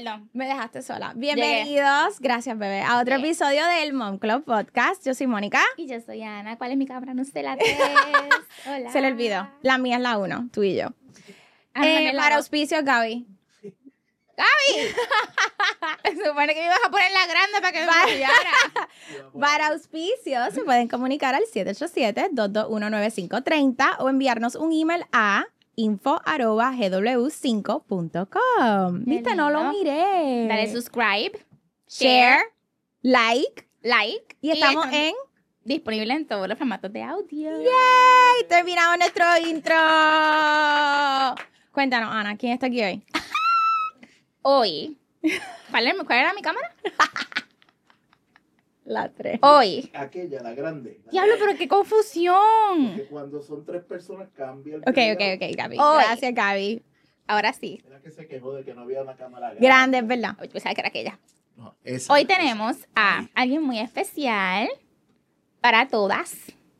Perdón. Me dejaste sola. Bienvenidos, gracias bebé, a otro episodio del Mom Club Podcast. Yo soy Mónica. Y yo soy Ana. ¿Cuál es mi cámara? No sé la 3. Hola. Se le olvidó. La mía es la 1, tú y yo. Ana, Para auspicios, Gaby. Se supone que me ibas a poner la grande para que me apoyara. Para auspicios se pueden comunicar al 787-221-9530 o enviarnos un email a info@gw5.com. ¿Viste? No lo miré. Dale subscribe, Share, like. like. Y estamos en... disponible en todos los formatos de audio. ¡Yay! Terminamos nuestro intro. Cuéntanos, Ana, ¿quién está aquí hoy? Hoy. ¿Cuál era mi cámara? La 3. Hoy. Aquella, la grande. Diablo, pero qué confusión. Porque cuando son 3 personas cambia el Ok, video. Gaby. Hoy. Gracias, Gaby. Ahora sí. Era que se quejó de que no había una cámara Grande, es verdad. Hoy pensaba que era aquella. No, esa, Hoy esa. tenemos a alguien muy especial para todas.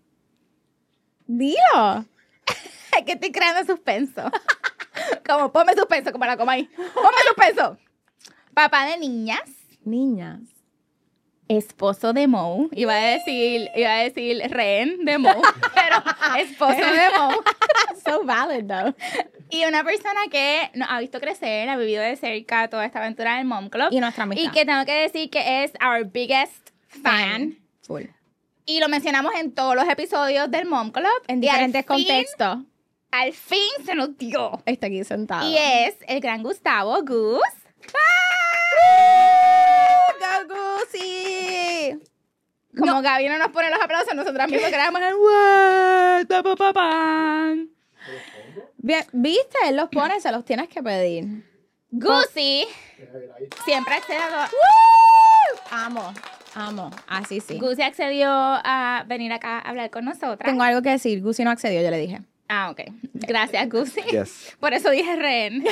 Dilo. Es que estoy creando suspenso. Como, ponme suspenso, como la coma ahí. Ponme suspenso. Papá de niñas, Niñas. esposo de Mo. Iba a decir rehén de Mo, pero esposo de Mo. So valid, though. Y una persona que nos ha visto crecer, ha vivido de cerca toda esta aventura del Mom Club. Y nuestra amistad. Y que tengo que decir que es our biggest fan. Full. Y lo mencionamos en todos los episodios del Mom Club. En Y al diferentes fin- contextos. Al fin se nos dio. Está aquí sentado. Y es el gran Gustavo Gus. ¡Go, Gusi! Como Gaby no nos pone los aplausos, nosotras mismos grabamos el ¡What! ¡Tapapapan! Bien, ¿viste? Él los pone, se los tienes que pedir. Gusi siempre accede a todo. Amo. Así sí. Gusi accedió a venir acá a hablar con nosotras. Tengo algo que decir. Gusi no accedió, yo le dije. Ah, ok. Gracias, Gusi. Yes. Por eso dije rehén.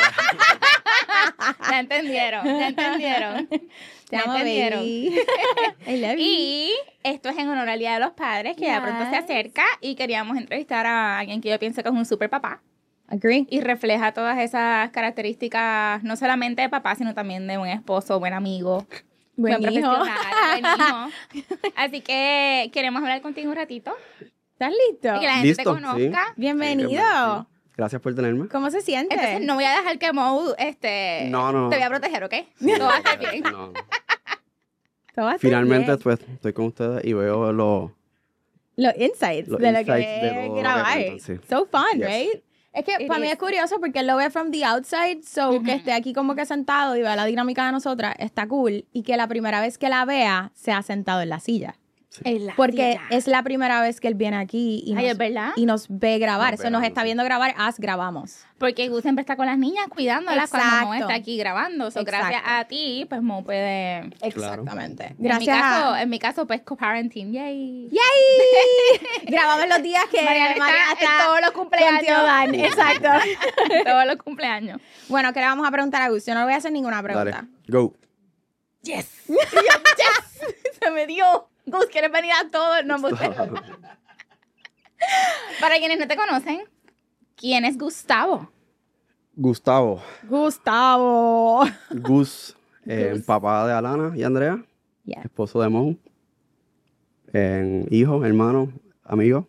Ya entendieron. Te amo, baby. I love you. Y esto es en honor al Día de los Padres, que ya pronto se Yes. acerca, y queríamos entrevistar a alguien que yo pienso que es un super papá Agree. y refleja todas esas características, no solamente de papá, sino también de buen esposo, buen amigo, Buen hijo. profesional, buen hijo. Así que queremos hablar contigo un ratito ¿Estás listo? y que la gente Listo, te conozca. sí. Bienvenido. Gracias por tenerme. ¿Cómo se siente? Entonces no voy a dejar que Mo, No. te voy a proteger, ¿ok? Todo va a estar bien. No. Todo va a estar Finalmente bien. pues, estoy con ustedes y veo Los insights Los de lo insights que de todo lo que grabar. cuentan, sí. So fun, Yes. right? Es que It para mí is. es curioso porque él lo ve from the outside, so Ujú. que esté aquí como que sentado y vea la dinámica de nosotras, está cool. Y que la primera vez que la vea, se ha sentado en la silla. En la Porque silla. es la primera vez que él viene aquí y Ay, nos, es verdad. y nos ve grabar. Nos Eso nos vemos, está sí. viendo grabar, grabamos. Porque Gus siempre está con las niñas cuidándolas cuando Mo Exacto. está aquí grabando. So, Exacto. gracias a ti, pues Mo puede... Exactamente. En Gracias a... mi caso, pues co-parenting. Yay. ¡Yay! Grabamos los días que Mariana está en todos los con tío Dan. cumpleaños. Exacto. Todos los cumpleaños. Bueno, ¿qué le vamos a preguntar a Gus? Yo no le voy a hacer ninguna Dale, pregunta. go. Yes. Yes. Se me dio. Gus, ¿quieres venir a todos? No, para quienes no te conocen, ¿quién es Gustavo? Gustavo, Gustavo. Gus, papá de Alana y Andrea, Yeah. esposo de Mo, hijo, hermano, amigo.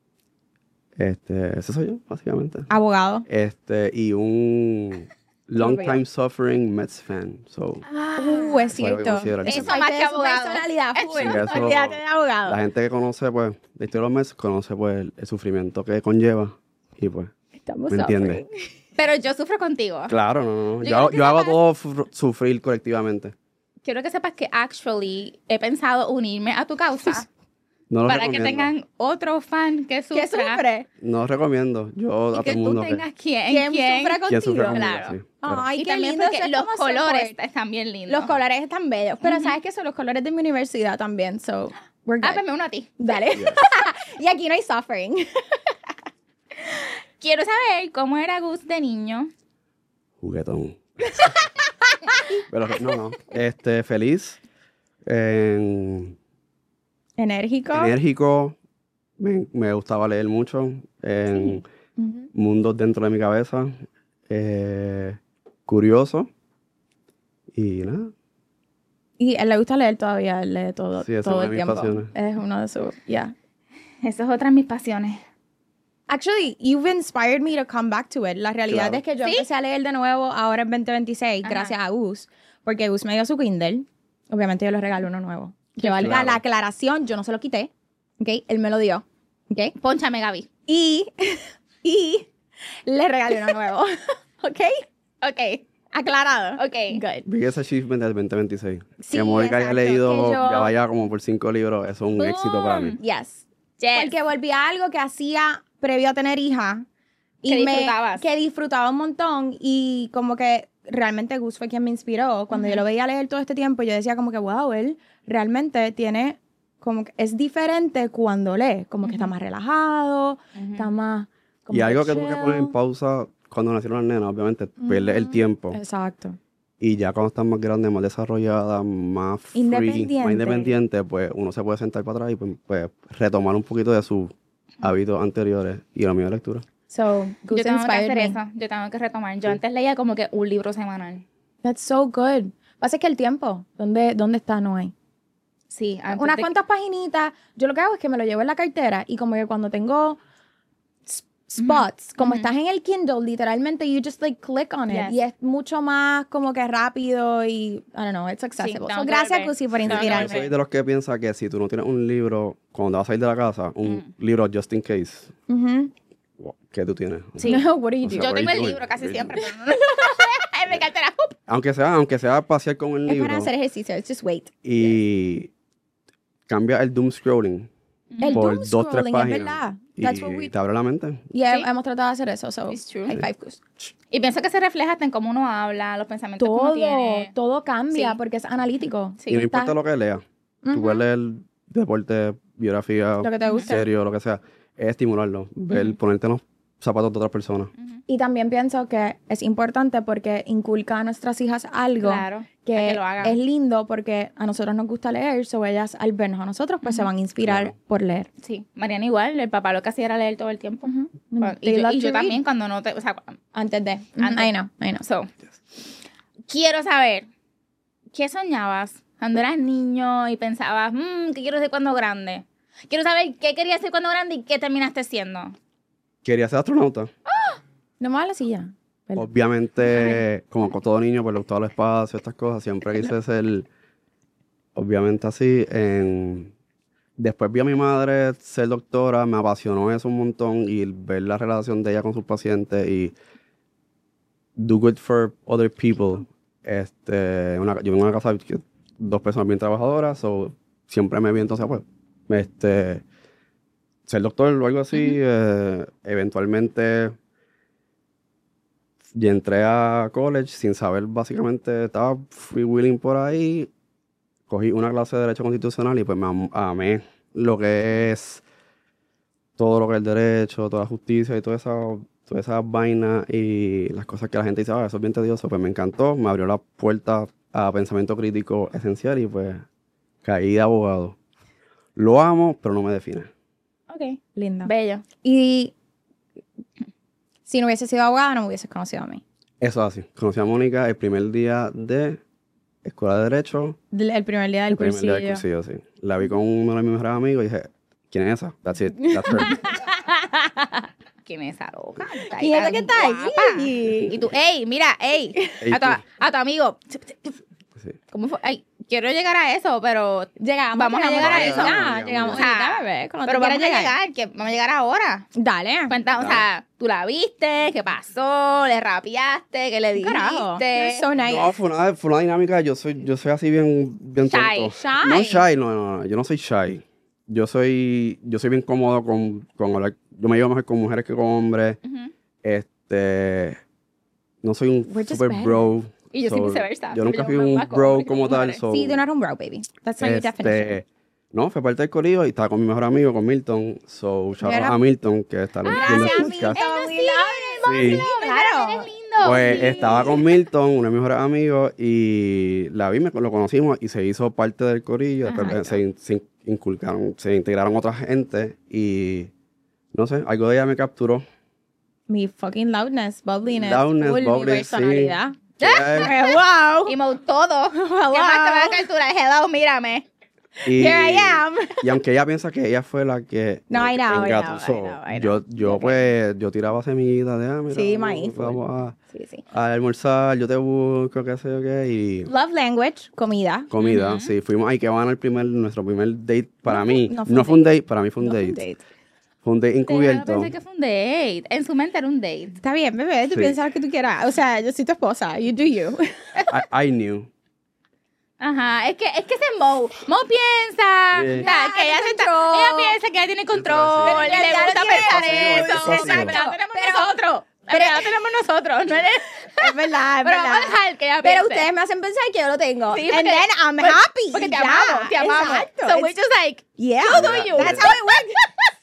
Ese soy yo, básicamente. Abogado. Y un long time suffering Mets fan. So, Es Fue lo que cierto. considero que Eso sí. parte Más de que su abogado. personalidad. Full. Sí, eso- Olvídate de abogado. la gente que conoce, pues, la historia de los Mets, conoce, pues, el sufrimiento que conlleva. Y, pues, Estamos ¿me entiendes? suffering. Pero yo sufro contigo. Claro, no. Yo creo que Yo hago sepas- todo sufrir colectivamente. Quiero que sepas que actually he pensado unirme a tu causa No lo para que recomiendo. tengan otro fan que sufra. ¿Qué sufre? No lo recomiendo. Yo Y a todo que el tú mundo tengas que... quién ¿Quién sufre ¿Quién sufre contigo? conmigo? Claro. Sí, claro. Ay, y qué también lindo. porque eso es los como colores support. están bien lindos. Los colores están bellos. Pero ¿sabes qué? Son los colores de mi universidad también. So, we're good. Ah, pues me uno a ti. Dale. Yes. Y aquí no hay suffering. Quiero saber cómo era Gus de niño. Juguetón. Pero no. Feliz. Enérgico. Enérgico. Me gustaba leer mucho. Ujú. Mundos dentro de mi cabeza. Curioso. Y nada. Y él le gusta leer todavía, él lee todo, Sí, esa es todo una el de mis tiempo. pasiones. Es uno de sus, yeah. Esa es otra de mis pasiones. Actually, you've inspired me to come back to it. La realidad Claro. es que yo ¿Sí? empecé a leer de nuevo ahora en 2026 Ajá. gracias a Gus, porque Gus me dio su Kindle. Obviamente yo le regalo uno nuevo. Que valga Claro. la aclaración, yo no se lo quité, ¿ok? Él me lo dio, ¿ok? Pónchame, Gaby. Y le regalé uno nuevo, ¿ok? Ok. Aclarado. Ok. Good. Biggest achievement del 2026. Sí, que Mónica haya exacto, leído, que yo- ya vaya como por 5 libros, eso es un éxito para mí. Yes. Yes. Porque volví a algo que hacía previo a tener hija. Que disfrutabas. Que disfrutaba un montón. Y como que realmente Gus fue quien me inspiró. Cuando yo lo veía leer todo este tiempo, yo decía como que, wow, él realmente tiene, como que es diferente cuando lee. Como que está más relajado, está más... como Y algo que tuve que chill. poner en pausa cuando nacieron las nenas, obviamente, pierdes el tiempo. Exacto. Y ya cuando están más grandes, más desarrolladas, más free, Independiente. más independiente, pues uno se puede sentar para atrás y pues, retomar un poquito de sus hábitos anteriores. Y lo mío es lectura. So, Gus Yo tengo que inspired hacer me. eso. Yo tengo que retomar. Yo antes leía como que un libro semanal. That's so good. Pasa que el tiempo, ¿dónde está? No hay. Sí. antes Unas de- cuantas paginitas. Yo lo que hago es que me lo llevo en la cartera y como que cuando tengo spots, como estás en el Kindle, literalmente you just like click on it Yes. y es mucho más como que rápido y I don't know, it's accessible. tengo So, que gracias volver. Cusi por Tengo que Yo inspirarme. volver. soy de los que piensa que si tú no tienes un libro, cuando vas a salir de la casa, un libro just in case, Ujú. ¿qué tú tienes? Sí. What do you do? O sea, Yo what tengo are el you libro doing? casi What are you siempre. doing? Pero no. En mi cartera. Aunque sea pasear con el Es libro para hacer ejercicio, it's just wait. y cambia el doom scrolling El por doom 2-3 scrolling, es páginas verdad. That's what y we te abre la mente. y Sí. hemos tratado de hacer eso, so It's true. high five, Gus. Y pienso que se refleja hasta en cómo uno habla, los pensamientos que uno tiene. Todo cambia Sí. porque es analítico. Sí. Y no Está- importa lo que leas. Tú puedes leer deporte, biografía, Lo que te guste. serio, lo que sea. Es estimularlo. Ponerte en los zapatos de otras personas. Y también pienso que es importante porque inculca a nuestras hijas algo Claro, a que, que lo hagan. es lindo porque a nosotros nos gusta leer, so ellas al vernos a nosotros pues se van a inspirar Claro. por leer. Sí, Mariana igual, el papá lo que hacía era leer todo el tiempo. They love Y yo to read. también cuando no te... O sea, Antes de. Antes. I know. so, quiero saber, ¿qué soñabas cuando eras niño y pensabas, ¿qué quiero ser cuando grande? Quiero saber qué querías ser cuando grande y qué terminaste siendo. Quería ser astronauta. No me hagas la silla. Perdón. Obviamente, como con todo niño, pues le gustaba el espacio, estas cosas. Siempre quise ser, obviamente así. Después vi a mi madre ser doctora, me apasionó eso un montón y ver la relación de ella con sus pacientes y do good for other people. Yo vengo de una casa que 2 personas bien trabajadoras, so siempre me vi entonces, pues, ser doctor o algo así. Eventualmente y entré a college sin saber, básicamente, estaba freewheeling por ahí. Cogí una clase de Derecho Constitucional y pues me amé lo que es todo lo que es el derecho, toda la justicia y toda esa vaina y las cosas que la gente dice, eso es bien tedioso. Pues me encantó, me abrió la puerta a pensamiento crítico esencial y pues caí de abogado. Lo amo, pero no me define. Ok, Lindo. bello. Y si no hubiese sido abogada, no me hubieses conocido a mí. Eso es así. Conocí a Mónica el primer día de Escuela de Derecho. El primer día del El primer día del cursillo. cursillo, sí. La vi con uno de mis mejores amigos y dije, ¿quién es esa? That's it. That's her. ¿Quién es esa loca? ¿Quién es la que está guapa. allí? Y tú, ey, mira, ey, Ey, a tu amigo. Sí. ¿Cómo fue? Ay, quiero llegar a eso, pero Vamos a llegar a eso. Llegamos. Llegamos O sea, ahorita, bebé. Cuando pero tú vamos a quieras llegar, que vamos a llegar ahora. Dale. Cuenta, o sea, tú la viste, qué pasó, le rapeaste, qué le Carajo. You're dijiste. so nice. No, fue una dinámica. Yo soy así bien Shy. tonto. Shy. No shy, no. Yo no soy shy. Yo soy bien cómodo con hablar. Yo me llevo mejor con mujeres que con hombres. Ujú. No soy un We're just super better. bro. Y yo soy viceversa. Yo nunca Yo fui me un más con bro hombres que como con tal. mujeres. So, Sí, you're not a bro, baby. That's not your definition. no, fue parte del corillo y estaba con mi mejor amigo, con Milton. So, shout out Era- a Milton, que está viendo el podcast. Sí. Claro. Eres lindo. Pues Sí. estaba con Milton, uno de mis mejores amigos, y la vi, lo conocimos y se hizo parte del corillo. Después se integraron otra gente y no sé, algo de ella me capturó. Mi fucking loudness, bubbliness, Loudness, full, mi bubbly, personalidad. wow. Emo todo. ¿Qué más te va a capturar? Hello, mírame. Y, Here I am. y aunque ella piensa que ella fue la que No, I know, engatusó, I know. yo tiraba semillitas de, mira, Sí, maíz. vamos Sí. a almorzar, yo te busco, qué sé yo qué, y Love language, comida. comida, sí, fuimos ahí, que van nuestro primer date para mí, no no fue fue un date, para mí fue un No fue date, fue un date encubierto. Pensé que fue un date. En su mente era un date. Está bien, bebé, tú Sí. piensas lo que tú quieras. O sea, yo soy tu esposa, you do you. I knew. Ajá, es que ese Mo piensa Sí. o sea, que ella piensa que ella tiene control, Pero en le realidad gusta no tiene pensar control, eso. es Exacto, pasivo. la tenemos nosotros. Pero ya la tenemos nosotros, no eres. Es verdad, es Pero vamos a verdad. dejar que ella Pero piense. ustedes me hacen pensar que yo lo tengo. Sí, And porque- then I'm porque- happy. Porque te Ya, amamos, te amamos. Exacto. So we just like, Yeah. do you. That's how it works.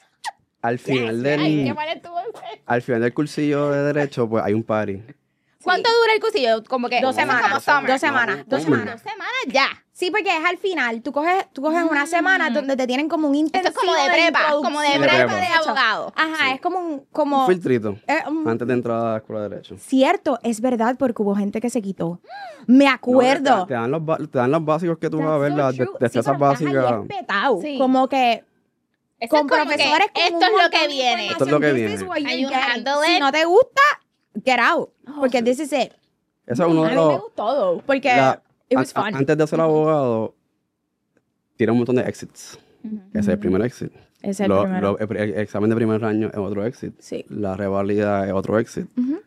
Al final Ay, qué del, mal estuvo. al final del cursillo de derecho, pues hay un party. ¿Cuánto dura el cursillo? Como que 2 semanas. Como summer. 2 semanas. No, 2 hombre. semanas. 2 semanas ya. Sí, porque es al final. Tú coges una semana donde te tienen como un Esto intensivo es como de prepa, como de Sí, de prepa prepa. de abogado. Ajá, es como un... Un Como, filtrito. un- Antes de entrar a la escuela de derecho. Cierto, es verdad, porque hubo gente que se quitó. Me acuerdo. No, te dan te dan los básicos que tú vas a ver, That's so las true. Sí, destrezas pero estás ahí básicas. espetado. Sí. Como que Eso con es como profesores que con esto un es lo montón que de viene. Esto es lo que información. This is viene. what And you're you getting. handle Si it. no te gusta, get out. Porque this is it. Ese es uno A de mí me los... gustó, though, porque it was fun. Antes de ser abogado, tiene un montón de exits. Ese es el primer exit. Ese es el primero. El examen de primer año es otro exit. Sí. La revalida es otro exit.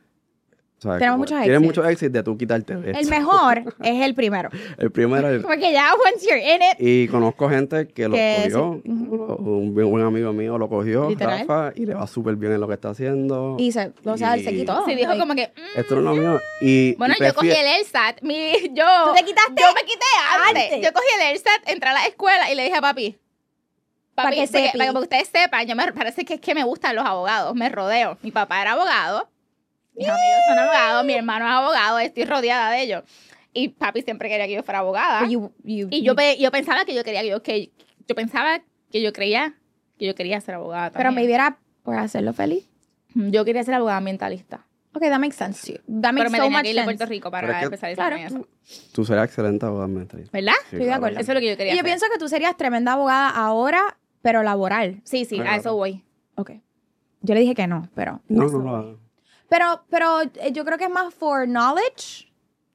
O sea, Tenemos como muchos Tienes exits. muchos exits de tú quitarte de El esto. mejor es el primero. El primero. Porque ya, once you're in it, Y conozco gente que lo Que cogió. sí. Ujú. Un buen amigo mío lo cogió, Literal. Rafa, y le va súper bien en lo que está haciendo. y se, o sea, él se Y- quitó. Sí, dijo Like, como que, Esto no es lo mío. Y bueno, y yo cogí prefiero- el LSAT. ¿Tú te quitaste? Yo me quité antes. Antes. Yo cogí el LSAT, entré a la escuela y le dije a papi. Pa' que porque- sepi. para que ustedes sepan, parece que es que me gustan los abogados, me rodeo. Mi papá era abogado, mis amigos son abogados, mi hermano es abogado, estoy rodeada de ellos. Y papi siempre quería que yo fuera abogada. But Y yo pensaba que yo quería yo pensaba que yo creía que yo quería ser abogada Pero me también. hubiera por hacerlo feliz. Yo quería ser abogada ambientalista. Ok, that makes sense. That Pero makes me so tenía much que ir de sense. Puerto Rico para Pero es que- empezar a Claro. estudiar eso. Tú serás excelente abogado administrativo. ¿Verdad? Sí, Estoy de claro. acuerdo. Eso es lo que yo quería Y yo hacer. pienso que tú serías tremenda abogada ahora, pero laboral. Sí, sí, a Claro. eso voy. Ok. Yo le dije que no, pero... No, eso no, voy. no. Pero yo creo que es más for knowledge.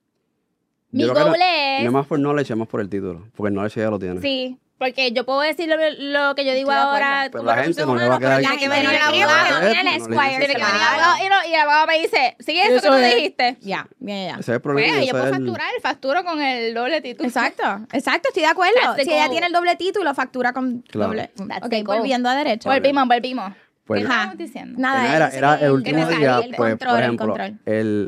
Mi Yo creo que goal no es... es más por knowledge, es más por el título. Porque el knowledge ya lo tiene. Sí, porque yo puedo decir lo que yo digo Estoy de ahora. acuerdo. Pero como la gente no le recursos va a quedar... humanos, pero tiene que venir el abogado. Tiene el No le Esquire, dice Tiene que nada. venir el abogado y el abogado me dice, sigue eso que tú es. dijiste. Ya, ya. Ese es el problema. Pues y yo ese puedo es el- facturo con el doble título. Exacto, estoy de acuerdo. That's the Si ella goal. tiene el doble título, factura con Claro. doble. That's Ok, the goal. volviendo a derecho. Volvimos. Pues, ¿Qué Ajá. estábamos diciendo? Nada, era ese el que- último que día, el pues, control, por el ejemplo, control.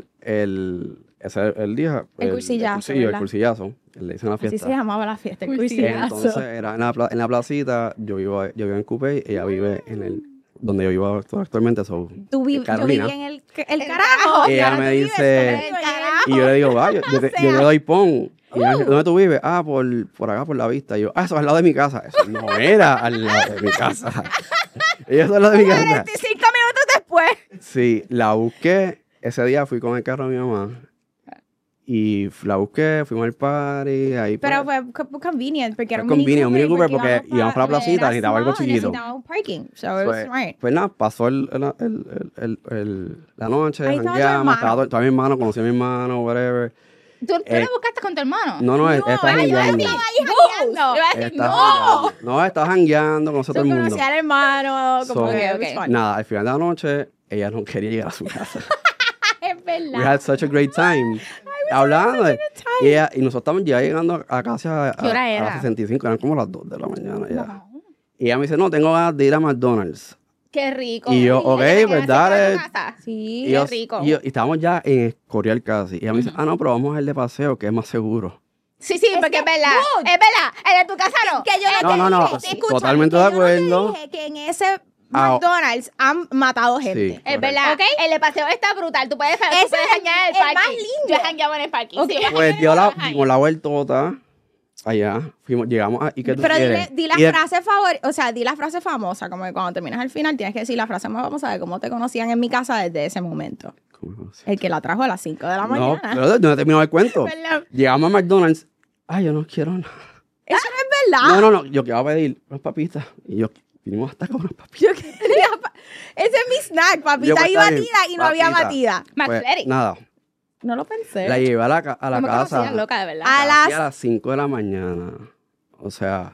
el día, El cursillazo, el ¿verdad? cursillazo, le dicen la Así fiesta. se llamaba la fiesta, el Cursillazo. cursillazo. Entonces, era en la placita, yo vivo en Coupey, ella vive en el, donde yo vivo actualmente, Yo Carolina. viví en el carajo. Ella Ahora me tú vives dice- en el carajo. Y yo le digo, va, yo te sea. doy pon. Y ella me dice, ¿dónde tú vives? Ah, por acá, por la vista. Y yo, eso es al lado de mi casa. Eso no era al lado de mi casa. Y eso es al lado de mi casa. 45 minutos después. Sí, la busqué. Ese día fui con el carro de mi mamá. Y la busqué, fuimos al party. Ahí, Pero pues, fue convenient, porque era Fue convenient, un Mini Cooper, porque íbamos para la placita, era necesitaba algo small, chiquito. necesitaba un parking, so it was smart. pues nada, pasó la noche, Ahí estaba tu jangueamos, hermano. estaba mi hermano, conocí a mi hermano, whatever. ¿Tú Eh, la buscaste con tu hermano? No, él está jangueando. No. jangueando. Yo iba a decir, Está no. jangueando. No, está jangueando, conoce a todo Yo el mundo. conocí al hermano, como So, que it ok. was fun. Nada, al final de la noche, ella no quería llegar a su casa. Es We verdad. had such a great time. Hablando. Y nosotros estábamos ya llegando a casa ¿Qué hora a era? las 65, eran como las 2 de la mañana ya. Y ella me dice, no, tengo ganas de ir a McDonald's. Qué rico. Y yo, Ella ok, tenía pues cerca de dale. tu casa. Sí. Y yo- Qué rico. Y estábamos ya en Escorial casi. Y ella me dice, no, pero vamos a ir de paseo, que es más seguro. Sí, porque es verdad. Es verdad. El de tu casa no. Que yo No, no, no, Escúchame, totalmente que de yo no te acuerdo. dije que en ese Ah, McDonald's han matado gente. Sí. Es Correcto. verdad. ¿Ok? El de paseo está brutal. Tú puedes Ese janguear en es el el parking. más lindo. Yo he jangueado en el parking. Ok. Sí, Pues dimos la vueltota allá. Llegamos a... ¿Y qué tú Pero quieres? di la Y de- frase favorita, o sea, di la frase famosa, como que cuando terminas al final tienes que decir la frase más famosa de cómo te conocían en mi casa desde ese momento. ¿Cómo me conoció? El que la trajo a las 5 de la No, mañana. pero yo no he terminado el cuento. Perdón. Llegamos a McDonald's. Ay, yo no quiero nada. Eso no es verdad. No. Yo quiero pedir unas papitas. Y yo, vinimos hasta con unas papitas. Yo quería ese es mi snack, Yo, papita pues, y está bien, batida y no había papita. batida. Pues, McFlurry. nada. No lo pensé. La llevé a la No me casa. conocías loca, de verdad. A Casi las- a las 5 de la mañana. O sea,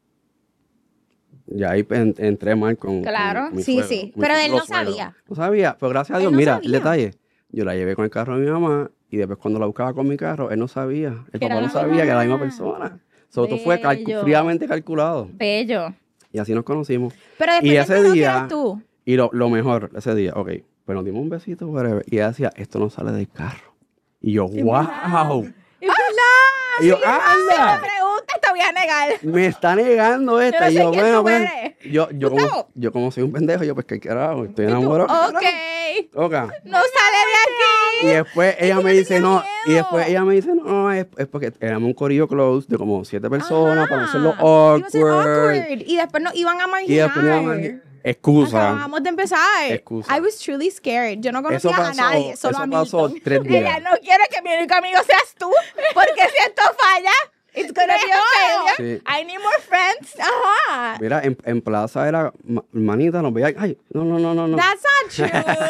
ya ahí entré mal con. Claro. con mi Sí, suegro, sí. con mi Pero él no futuro suegro. sabía. No sabía, pero gracias a Él Dios, no mira, sabía. el detalle. Yo la llevé con el carro de mi mamá y después cuando la buscaba con mi carro, él no sabía. El Que era papá no la sabía misma. que era la misma persona. Sobre todo fue Bello. fríamente calculado. Bello. Y así nos conocimos. Pero después Y yo ese entiendo que día- eras tú. Y lo mejor, ese día, ok, pues nos dimos un besito, whatever, y ella decía, esto no sale del carro. Y yo, wow. Es verdad. Y yo, Sí, me ¡anda! preguntas, te voy a negar. Me está negando esta. no Y sé yo, quién bueno, tú pues, eres. Gustavo. yo como soy un pendejo, yo, pues, ¿qué carajo? Estoy enamorado. Ok. Ok. No sale de aquí. Y después ella me le dice, tenía no, miedo. y después ella me dice, no, es porque éramos un corillo close de como 7 personas, para no hacerlo Iba a ser awkward. Y después nos iban a Y después marginar. excusa. Acabamos de empezar. Excusa. I was truly scared. Yo no Eso conocía pasó, a nadie, solo eso a pasó Milton. 3 días. Ella no quiere que mi único amigo seas tú, porque si esto falla, it's gonna be a failure. Sí. I need more friends. Ajá. Mira, en plaza era, manita, nos veía, ay, no. That's not true.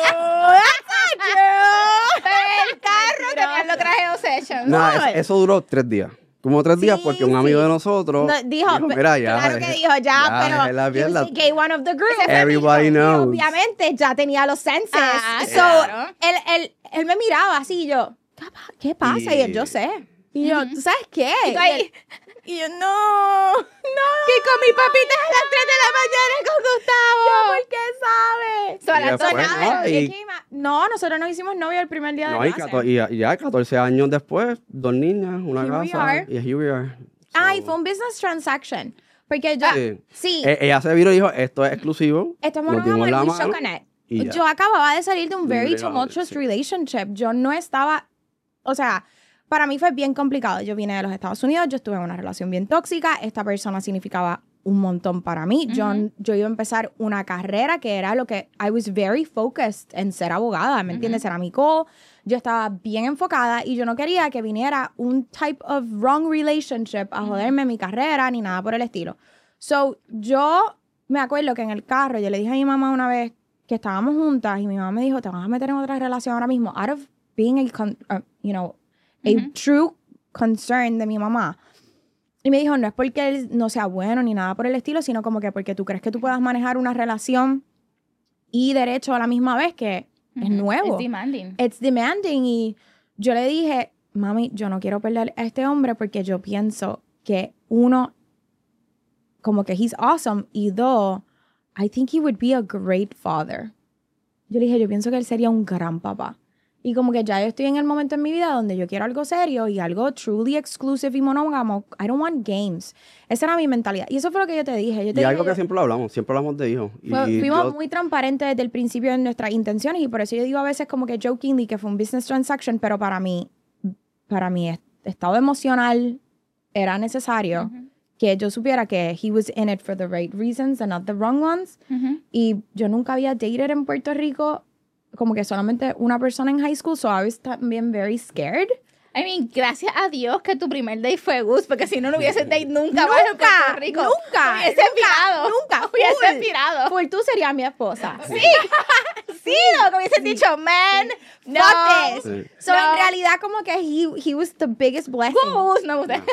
That's not true. El carro tenían los trajes Obsession. Nada, eso duró 3 días. Como 3 días Sí, porque un amigo sí. de nosotros No, dijo, mira, ya. claro que dijo ya, dejé la pero he was mierda. the gay one of the group. Everybody Y knows. obviamente ya tenía los senses. Ah, So, claro. él me miraba así y yo, ¿qué pasa? Y él, yo sé. Y yo, ¿tú sabes qué? Y tú ahí, Y yo, no. que con mi papita a las 3 de la mañana con Gustavo. ¿Por qué sabe? So, a Y las después, dos- ah, y- No, nosotros nos hicimos novio el primer día de No, y, clase. y ya 14 años después, 2 niñas, una Here we casa. are. Y here we are. Ay, So, fue un business transaction. Porque yo, Sí. sí, Ella se viró y dijo, esto es exclusivo. estamos nos dimos la we mano. should connect. y ya. Yo acababa de salir de un very Legal, tumultuous sí. relationship. Yo no estaba, o sea, para mí fue bien complicado. Yo vine de los Estados Unidos, yo estuve en una relación bien tóxica. Esta persona significaba un montón para mí. Yo iba a empezar una carrera que era lo que I was very focused en ser abogada, ¿me entiendes? Era mi goal. Yo estaba bien enfocada y yo no quería que viniera un type of wrong relationship a joderme mi carrera ni nada por el estilo. So, yo me acuerdo que en el carro yo le dije a mi mamá una vez que estábamos juntas y mi mamá me dijo, te vas a meter en otra relación ahora mismo, out of being a true concern de mi mamá. Y me dijo, no es porque él no sea bueno ni nada por el estilo, sino como que porque tú crees que tú puedas manejar una relación y derecho a la misma vez, que es nuevo. It's demanding. It's demanding. Y yo le dije, mami, yo no quiero perder a este hombre porque yo pienso que uno, como que he's awesome, y dos, I think he would be a great father. Yo le dije, yo pienso que él sería un gran papá. Y como que ya yo estoy en el momento en mi vida donde yo quiero algo serio y algo truly exclusive y monógamo. I don't want games. Esa era mi mentalidad. Y eso fue lo que yo te dije. Yo te Y dije, algo que yo- siempre hablamos de hijos. Y fuimos yo- muy transparentes desde el principio de nuestras intenciones y por eso yo digo a veces como que jokingly que fue un business transaction, pero para mi estado emocional era necesario que yo supiera que he was in it for the right reasons and not the wrong ones. Y yo nunca había dated en Puerto Rico, como que solamente una persona en high school, so I was también very scared. I mean, gracias a Dios que tu primer date fue Gus, porque si no, no hubiese date nunca más en Puerto Rico. Nunca, Hubiese pirado. nunca, Hubiese full. pirado. Full, tú serías mi esposa. Sí. Sí, lo que hubiese dicho, man, no. Fuck this. Sí. So, No. en realidad, como que he was the biggest blessing. Gus, no me gusta.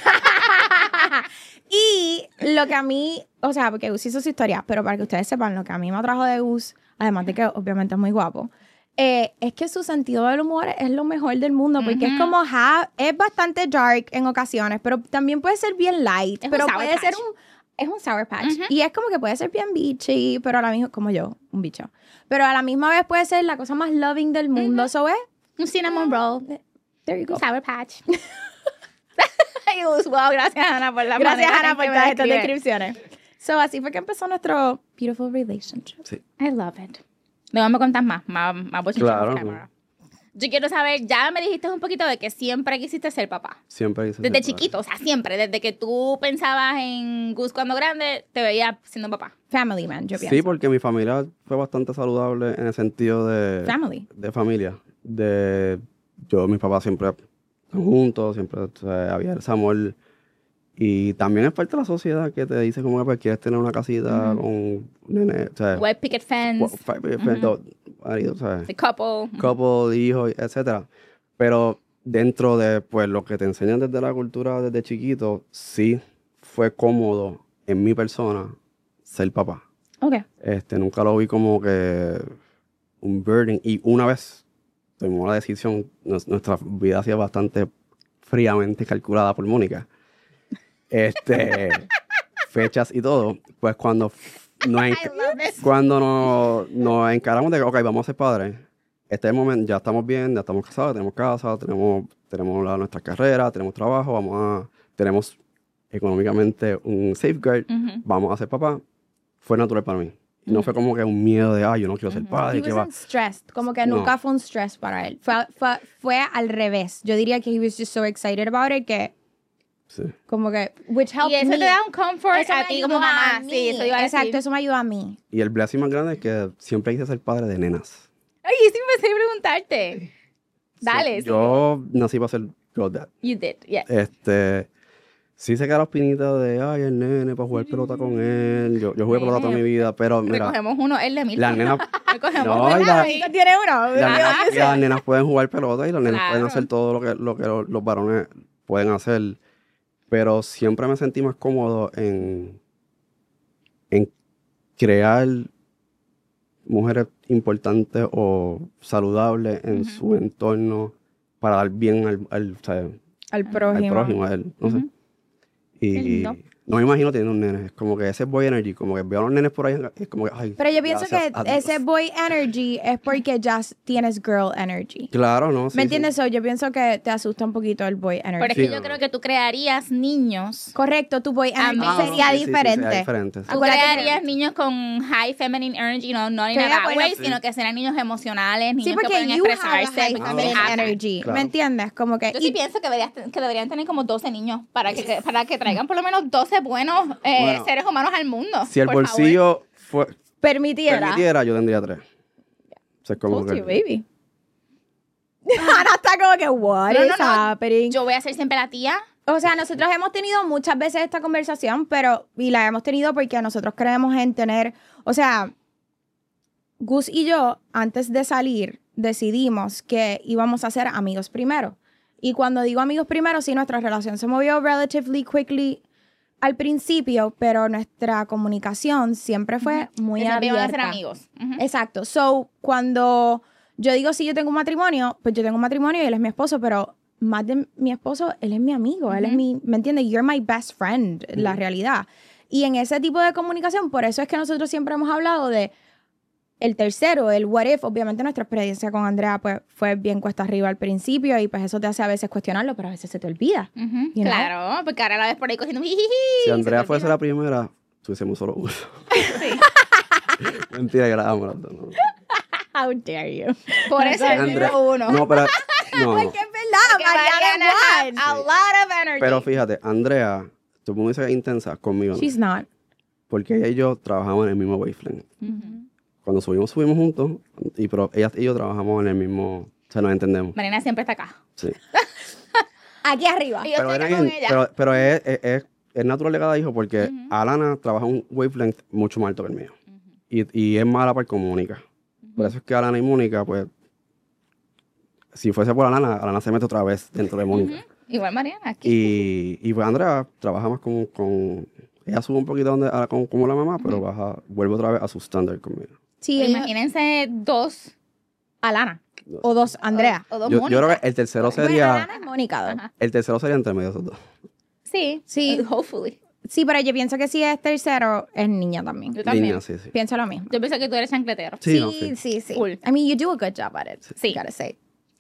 Y lo que a mí, o sea, porque Gus hizo su historia, pero para que ustedes sepan, lo que a mí me atrajo de Gus, además de que obviamente es muy guapo, es que su sentido del humor es lo mejor del mundo, porque es como, es bastante dark en ocasiones, pero también puede ser bien light, Es un pero Sour puede ser Patch. es un Sour Patch. Y es como que puede ser bien bitchy, pero a la misma, como yo, un bicho. Pero a la misma vez puede ser la cosa más loving del mundo, so es, Un cinnamon roll. there you go. Un Sour Patch. Ay, Gus, wow, gracias, Ana, por la Gracias, manera Ana, en por que me todas estas describes. descripciones. So, así fue que empezó nuestro beautiful relationship. Sí. I love it. No me contas más bochinches Claro, off no. camera. Yo quiero saber, ya me dijiste un poquito de que siempre quisiste ser papá. Siempre quise Desde ser chiquito, o sea, siempre. Desde que tú pensabas en Gus cuando grande, te veías siendo papá. Family man, yo padre. pienso. Sí, porque mi familia fue bastante saludable en el sentido Family. de familia. Mis papás siempre están juntos, siempre o sea, había ese amor. Y también es parte de la sociedad que te dice como que pues, quieres tener una casita con un nene, o sea, White picket fence, marido, o sea, the couple. couple, hijos, etcétera. Pero dentro de pues lo que te enseñan desde la cultura desde chiquito, sí fue cómodo en mi persona ser papá. Ok. Nunca lo vi como que un burden. Y una vez tomamos la decisión, nuestra vida ha sido bastante fríamente calculada por Mónica. Fechas y todo, pues cuando nos encaramos de que, ok, vamos a ser padres, este es el momento, ya estamos bien, ya estamos casados, tenemos casa, tenemos nuestra carrera, tenemos trabajo, tenemos económicamente un safeguard, vamos a ser papá, fue natural para mí. No fue como que un miedo de, yo no quiero ser padre. He ¿qué va? wasn't stressed. Como que No. nunca fue un stress para él. Fue al revés. Yo diría que he was just so excited about it que Sí. como que, which helped Y eso me. te da un comfort Eso a me ti ayudó como mamá. a mí. Sí, eso iba a decir. Exacto, eso me ayudó a mí. Y el blessing más grande es que siempre quise ser padre de nenas. Ay, sí me sé preguntarte. Dale. Sí, yo nací para ser girl dad. You did, yeah. Sí sé que la espinita de, el nene, para jugar pelota con él. Yo jugué pelota toda mi vida, pero mira, Recogemos uno, el de Milton. las nenas, Recogemos no, uno. y ¿Tiene uno? las nenas pueden jugar pelota y las nenas Claro. pueden hacer todo lo que los varones pueden hacer. Pero siempre me sentí más cómodo en crear mujeres importantes o saludables en su entorno para dar bien al Al prójimo. prójimo, a él, no sé. Qué Y lindo. no me imagino teniendo un nene. Es como que ese boy energy, como que veo a los nenes por ahí, es como que, ay, Pero yo pienso gracias que a Dios. ese boy energy es porque ya tienes girl energy. Claro, ¿no? Sí, ¿Me sí. entiendes? So, yo pienso que te asusta un poquito el boy energy. Pero es Sí, que yo no, creo no. que tú crearías niños. Correcto, tu boy energy mí. sería sí, sí, sí, diferente. sería diferente, sí. Tú Acuérdate que- crearías niños con high feminine energy, no Estoy in de a bad acuerdo. way, Sí. sino que serán niños emocionales, niños Sí, que porque pueden you have a expresarse. high because Ah, they feminine have that. energy. Claro. ¿Me entiendes? Como que... Yo sí pienso que deberían tener como 12 niños para que traigan por lo menos 12 buenos Bueno, seres humanos al mundo. Si el por favor. bolsillo permitiera. permitiera, yo tendría 3. O sea, es como Told que... you, baby. Ahora está como que, what No, is no, no. happening? Yo voy a ser siempre la tía. O sea, nosotros hemos tenido muchas veces esta conversación, y la hemos tenido porque nosotros creemos en tener, o sea, Gus y yo, antes de salir, decidimos que íbamos a ser amigos primero. Y cuando digo amigos primero, sí, nuestra relación se movió relatively quickly al principio, pero nuestra comunicación siempre fue muy Que siempre iban abierta. a ser amigos. Ujú. Exacto. So, cuando yo digo si yo tengo un matrimonio, pues yo tengo un matrimonio y él es mi esposo, pero más de mi esposo, él es mi amigo, él es ¿me entiendes? You're my best friend, la realidad. Y en ese tipo de comunicación, por eso es que nosotros siempre hemos hablado de el tercero, el what if. Obviamente nuestra experiencia con Andrea pues fue bien cuesta arriba al principio y pues eso te hace a veces cuestionarlo, pero a veces se te olvida. Ujú, You know? claro, porque ahora la ves por ahí cogiendo jijiji. Si se Andrea te fuese olvida. la primera, tuviésemos solo uno. Mentira, yo la amo las dos, ¿no? How dare you. Por eso es el Andrea- número uno. No, pero... No, Porque es verdad, Porque Mariana have won. a lot of energy. pero fíjate, Andrea, tú me dices intensa conmigo, ¿no? She's not. Porque ella y yo trabajamos en el mismo wavelength. Ujú. Cuando subimos juntos, pero ella y yo trabajamos en el mismo... O sea, nos entendemos. Marina siempre está acá. Sí. Aquí arriba. Y yo Pero, estoy ven acá con aquí, ella. pero es natural de cada hijo porque Alana trabaja un wavelength mucho más alto que el mío. Y es mala para comunicar. Por eso es que Alana y Mónica, pues, si fuese por Alana se mete otra vez dentro de Mónica. Igual Mariana, aquí. Y pues Andrea trabaja más con ella sube un poquito como la mamá, pero vuelve otra vez a su estándar conmigo. Sí, Imagínense dos Alana. O dos Andrea. o dos Yo Mónica. creo que el tercero Bueno, sería Alana es Mónica. ¿no? Ajá. el tercero sería entre medio de esos dos. Sí, Sí. hopefully. Sí, pero yo pienso que si es tercero, es niña también. Yo también. Niña, sí, sí. Pienso lo mismo. Yo pienso que tú eres chancletero. Sí, no, sí. sí. Cool. I mean, you do a good job at it. Sí. Gotta say.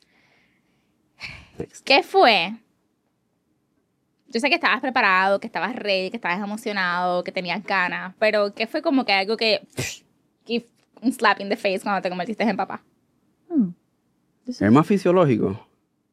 Next. ¿Qué fue? Yo sé que estabas preparado, que estabas ready, que estabas emocionado, que tenías ganas, pero ¿qué fue como que algo que un slap in the face cuando te convertiste en papá? Es más fisiológico.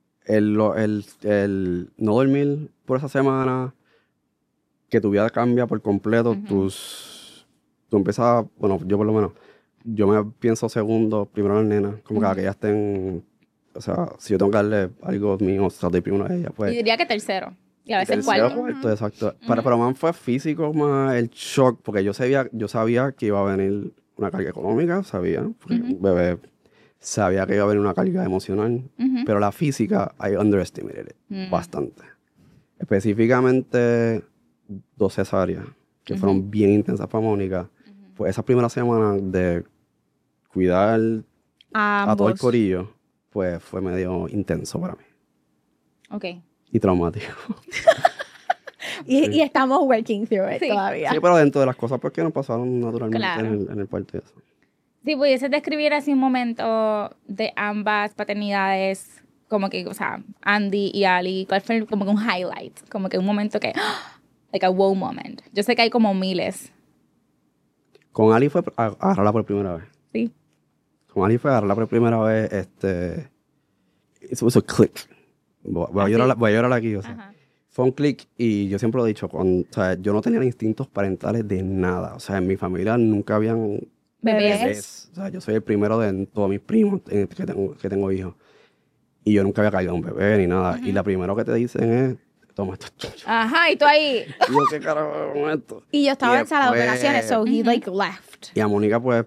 El no dormir por esa semana, que tu vida cambia por completo, tú empiezas, bueno, yo por lo menos, yo me pienso segundos, primero las nenas, como que ellas estén, o sea, si yo tengo que darle algo mío, o sea, doy primero a ellas, pues. Y diría que tercero. Y a veces Tercero, cuarto. cuarto, exacto. Pero más fue físico, más el shock, porque yo sabía que iba a venir una carga económica, sabía, porque un bebé sabía que iba a venir una carga emocional, pero la física, I underestimated it bastante. Específicamente 2 cesáreas, que fueron bien intensas para Mónica. Pues esas primeras semanas de cuidar a todo el Ambos. corillo, pues fue medio intenso para mí. Ok. Y traumático. Y estamos working through it Sí. todavía. Sí, pero dentro de las cosas pues, que nos pasaron naturalmente Claro. en el parto y eso. Si pudieses describir así un momento de ambas paternidades, como que, o sea, Andy y Ali, ¿cuál fue como que un highlight? Como que un momento que, like a wow moment. Yo sé que hay como miles. Con Ali fue a agarrarla por primera vez. Sí. Con Ali fue a agarrarla por primera vez, eso hizo click. Voy a llorar aquí, o sea. Ajá. Fue un click y yo siempre lo he dicho, o sea, yo no tenía instintos parentales de nada. O sea, en mi familia nunca habían Bebés. bebés. O sea, yo soy el primero de todos mis primos que tengo hijos. Y yo nunca había caído un bebé ni nada. Y la primero que te dicen es, toma esto es tuyo. Ajá, y tú ahí. Y yo, ¿qué carajo con esto? Y yo estaba Y en sala de después- operaciones, so he like left. Y a Mónica, pues,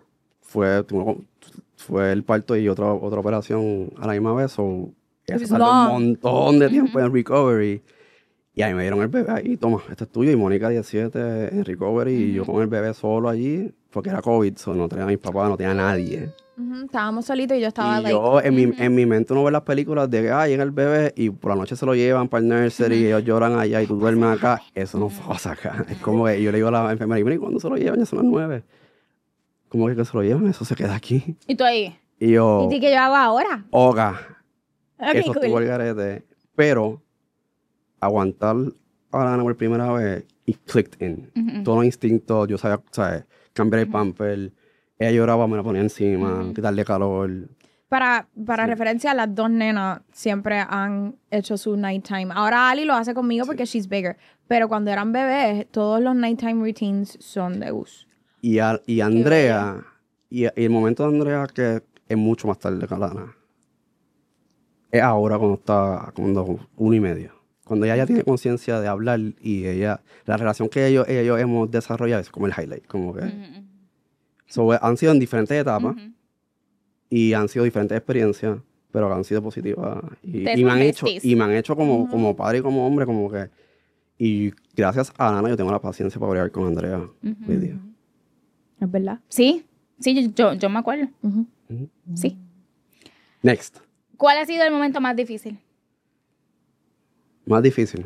fue el parto y otra operación a la misma vez. So, ella se was tardó long. un montón de tiempo en recovery. Y ahí me dieron el bebé ahí, toma, este es tuyo. Y Mónica 17 en recovery y yo con el bebé solo allí, porque era COVID, so no tenía a mis papás, no tenía a nadie. Ujú, estábamos solitos y yo estaba Y like... yo, en mi mente uno ve las películas de que, llega el bebé y por la noche se lo llevan para el nursery y ellos lloran allá y tú duermes acá. Eso no pasa acá. Es como que yo le digo a la enfermera, ¿y cuándo se lo llevan? Ya son las 9. ¿Cómo que se lo llevan? Eso se queda aquí. Y tú ahí. Y yo, ¿Y qué yo hago ahora? oga, Ok, eso cool. estuvo el garete. Pero aguantar a la nena por primera vez y clicked in. Todos los instintos, yo sabía, ¿sabes? Cambiar el pamper. Ella lloraba, me la ponía encima, quitarle calor. Para referencia, las 2 nenas siempre han hecho su nighttime. Ahora Ali lo hace conmigo porque she's bigger. Pero cuando eran bebés, todos los nighttime routines son de Gus. Y Andrea, y el momento de Andrea que es mucho más tarde que Alana, es ahora cuando 1 y medio. Cuando ella ya tiene conciencia de hablar y la relación que ellos hemos desarrollado es como el highlight, como que... So, han sido en diferentes etapas y han sido diferentes experiencias, pero han sido positivas. Y Ustedes me son han hecho, besties. y me han hecho como padre y como hombre, como que... Y gracias a Alana yo tengo la paciencia para bregar con Andrea hoy día. ¿Es verdad? Sí, sí, yo me acuerdo. Ujú. Sí. Next. ¿Cuál ha sido el momento más difícil? Más difícil.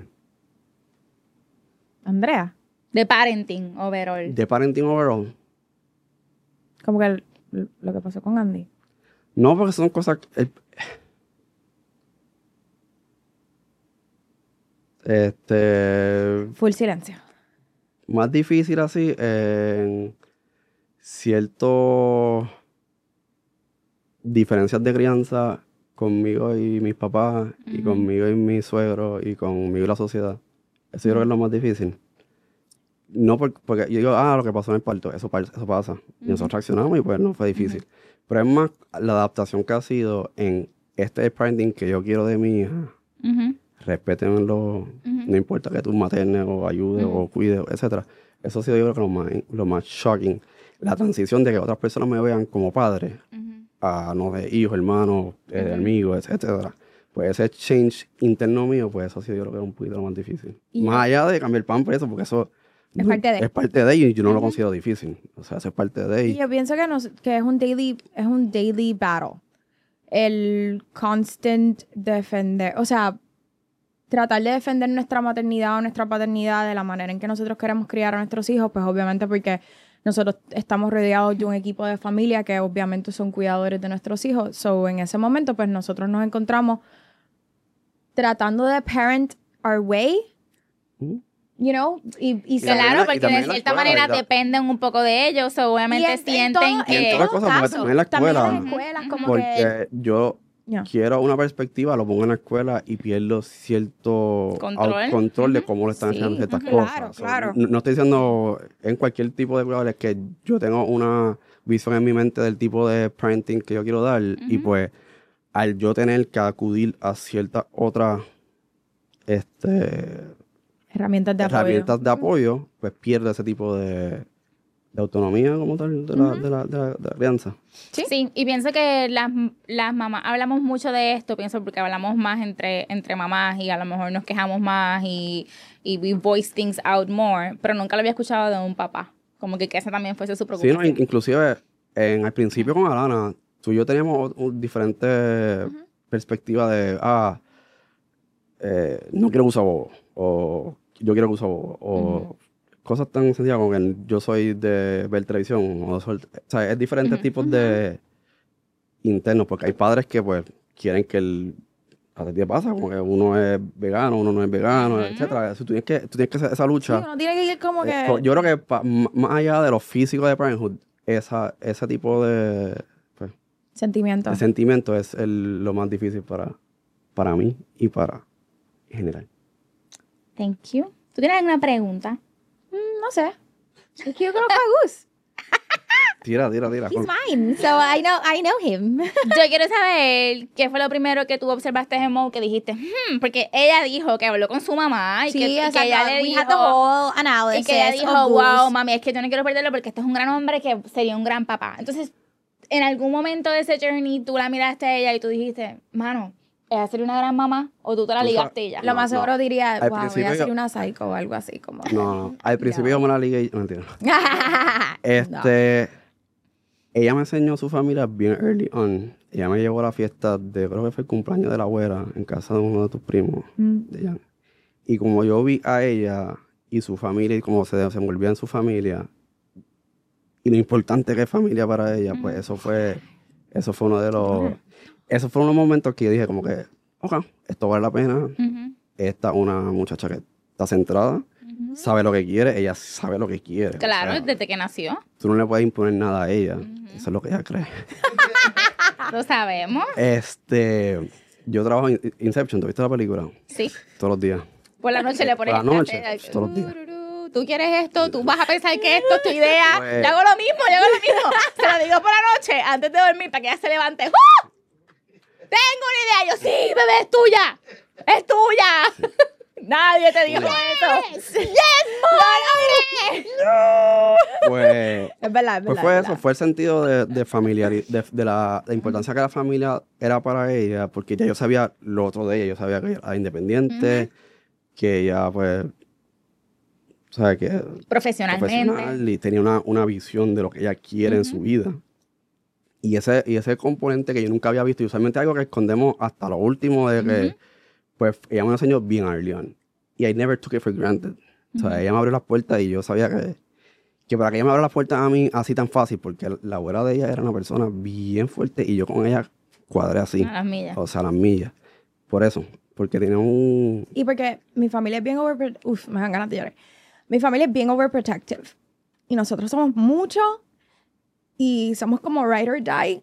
Andrea. De parenting overall. De parenting overall. Como que lo que pasó con Andy. No, porque son cosas... Full silencio. más difícil así en ciertas diferencias de crianza conmigo y mis papás, y conmigo y mi suegro, y conmigo y la sociedad. Eso yo creo que es lo más difícil. No porque yo digo, lo que pasó en el parto, eso pasa. Y nosotros reaccionamos y pues no fue difícil. Pero es más la adaptación que ha sido en este parenting que yo quiero de mi hija. Ujú. Respétenlo, no importa que tú maternes o ayudes o cuides, etc. Eso ha sido yo creo que lo más shocking. La transición de que otras personas me vean como padre, a no de hijos, hermanos, amigos, etcétera. Pues ese change interno mío, pues eso ha sido yo creo que un poquito lo más difícil. Más allá de cambiar pan por eso, porque eso Es parte de. es parte de y yo no lo considero difícil. O sea, eso es parte de Y yo pienso que es un daily battle. El constant defender, o sea, tratar de defender nuestra maternidad o nuestra paternidad de la manera en que nosotros queremos criar a nuestros hijos, pues obviamente porque nosotros estamos rodeados de un equipo de familia que obviamente son cuidadores de nuestros hijos. So, en ese momento, pues nosotros nos encontramos tratando de parent our way, you know, y también Claro, la- y porque también de en la cierta escuela, manera ¿verdad? dependen un poco de ellos, o obviamente en sienten todo- Y en que... todas las cosas, porque caso, también en la también en escuela, las escuelas, como que... porque yo Yeah. quiero una perspectiva, lo pongo en la escuela y pierdo cierto Control. de cómo le están Sí, enseñando ciertas claro, cosas. claro. No estoy diciendo en cualquier tipo de cuidado, es que yo tengo una visión en mi mente del tipo de parenting que yo quiero dar y pues al yo tener que acudir a ciertas otras Herramientas de apoyo. herramientas de apoyo, pues pierdo ese tipo de autonomía como tal de la crianza. Sí, y pienso que las mamás, hablamos mucho de esto, pienso porque hablamos más entre mamás y a lo mejor nos quejamos más y we voice things out more, pero nunca lo había escuchado de un papá, como que esa también fuese su Sí, preocupación. no, inclusive al principio con Alana, tú y yo teníamos diferentes perspectivas de, no quiero que usa bobo, o yo quiero que usa bobo, o cosas tan sencillas como que yo soy de ver televisión, o sea, es diferentes tipos de internos, porque hay padres que pues quieren que a ti te pasa, como que uno es vegano, uno no es vegano, etcétera. Tú tienes que hacer esa Sí, lucha. uno tiene que ir como que... Yo creo que más allá de lo físico de parenthood, ese tipo de, pues, Sentimiento. de sentimiento es lo más difícil para mí y para en general. Thank you. ¿Tú tienes alguna pregunta? No sé. Es que yo conozco a Gus. Tira. He's mine, so I know him. Yo quiero saber qué fue lo primero que tú observaste en Mo que dijiste, porque ella dijo que habló con su mamá y Sí, que exacto. ella le We dijo... had the whole Y analysis que ella dijo, of Gus. wow, mami, es que yo no quiero perderlo porque este es un gran hombre que sería un gran papá. Entonces, en algún momento de ese journey, tú la miraste a ella y tú dijiste, mano, ¿ella sería una gran mamá? ¿O tú te la Tú ligaste sabes- ella? Lo más No, seguro diría, Al wow, voy principio a ser yo- una psycho o algo así como... No, al principio yo me la ligué, no, mentira. No. Ella me enseñó su familia bien early on. Ella me llevó a la fiesta creo que fue el cumpleaños de la abuela en casa de uno de tus primos. De ella. Y como yo vi a ella y su familia y cómo se desenvolvía en su familia y lo importante que es familia para ella, pues eso fue uno de esos fueron los momentos que yo dije como que, ok, esto vale la pena. Esta es una muchacha que está centrada, sabe lo que quiere, ella sabe lo que quiere. Claro, O sea, desde que nació. tú no le puedes imponer nada a ella. Eso es lo que ella cree. Lo sabemos. Yo trabajo en Inception, ¿tú viste la película? Sí. Todos los días. Por la noche le pones Por la esta noche, tela, todos los días. Tú quieres esto, tú vas a pensar que esto es tu idea. Pues- Yo hago lo mismo. Se lo digo por la noche, antes de dormir, para que ella se levante. ¡Uh! Tengo una idea. Yo, sí, bebé, es tuya. Es tuya. Nadie te dijo eso. ¡Yes, Pues, Es verdad, pues fue eso, fue el sentido de familiar, de la importancia que la familia era para ella, porque ya yo sabía lo otro de ella, yo sabía que ella era independiente, que ella pues, o sea, que Profesionalmente. profesional y tenía una visión de lo que ella quiere en su vida. Y ese componente que yo nunca había visto, y usualmente algo que escondemos hasta lo último de que, pues, ella me lo enseñó bien early on. Y I never took it for granted. O sea, ella me abrió las puertas y yo sabía que para que ella me abriera las puertas a mí así tan fácil, porque la abuela de ella era una persona bien fuerte y yo con ella cuadré así. A las millas. O sea, a las millas. Por eso, porque tenía un... Y porque mi familia es bien Uf, me dan ganas de llorar. Mi familia es bien overprotective. Y nosotros somos mucho y somos como ride or die.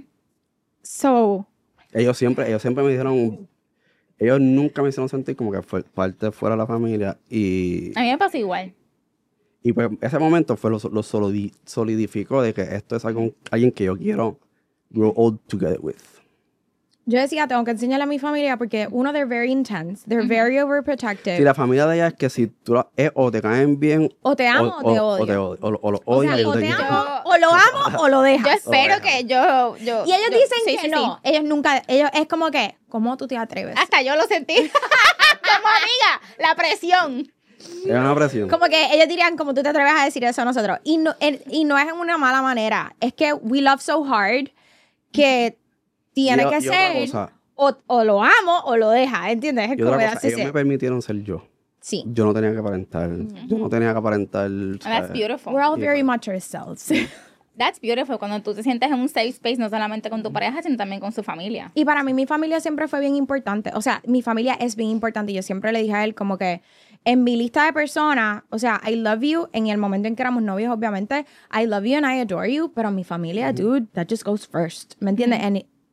So, Ellos siempre me dijeron... Ellos nunca me hicieron sentir como que fue parte fuera de la familia y... A mí me pasa igual. Y pues ese momento fue lo solidificó de que esto es alguien que yo quiero grow old together with. yo decía, tengo que enseñarle a mi familia porque, uno, they're very intense. They're very overprotective. Si la familia de ella es que si tú o te caen bien... O te amo o te odio. O lo O sea, odias y o no te te quieres. amo, o lo amo, o lo Yo dejas. espero que yo Y ellos dicen sí, que sí, no. sí. Ellos nunca, es como que, ¿cómo tú te atreves? Hasta yo lo sentí. Como amiga, la presión. Es una presión. Como que ellos dirían, como tú te atreves a decir eso a nosotros. Y no es en una mala manera. Es que we love so hard que tiene que y otra ser cosa, o lo amo o lo deja, ¿entiendes? Es y como otra así cosa, ellos me permitieron ser yo. Sí. Yo no tenía que aparentar. Yo no tenía que aparentar. And that's beautiful. We're all Sí, very pues. much ourselves. That's beautiful. Cuando tú te sientes en un safe space, no solamente con tu pareja, sino también con su familia. Y para mí, mi familia siempre fue bien importante. O sea, mi familia es bien importante. Yo siempre le dije a él como que en mi lista de personas, o sea, I love you, en el momento en que éramos novios, obviamente, I love you and I adore you, pero mi familia, dude, that just goes first. ¿Me entiendes? And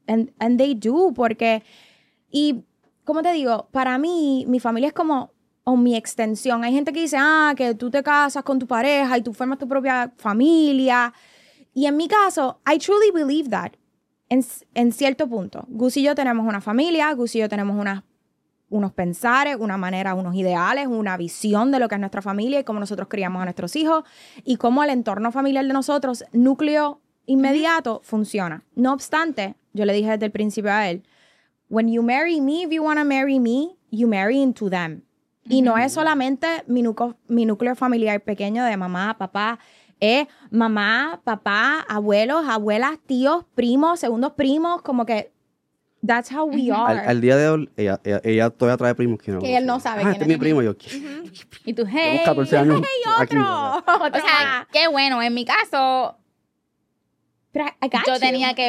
And they do, porque, y, ¿cómo te digo? Para mí, mi familia es como mi extensión. Hay gente que dice, que tú te casas con tu pareja y tú formas tu propia familia. Y en mi caso, I truly believe that. En cierto punto. Gus y yo tenemos una familia, Gus y yo tenemos unos pensares, una manera, unos ideales, una visión de lo que es nuestra familia y cómo nosotros criamos a nuestros hijos y cómo el entorno familiar de nosotros, núcleo inmediato, funciona. No obstante, yo le dije desde el principio a él, when you marry me, if you want to marry me, you marry into them. Y no es solamente mi núcleo familiar pequeño de mamá, papá, mamá, papá, abuelos, abuelas, tíos, primos, segundos primos, como que that's how we are. Al día de hoy, ella todavía trae primos que no. Que él no sabe quién es mi primo. Yo, Y tú, tenemos 14 años. aquí, otro. O sea, qué bueno. En mi caso, yo tenía que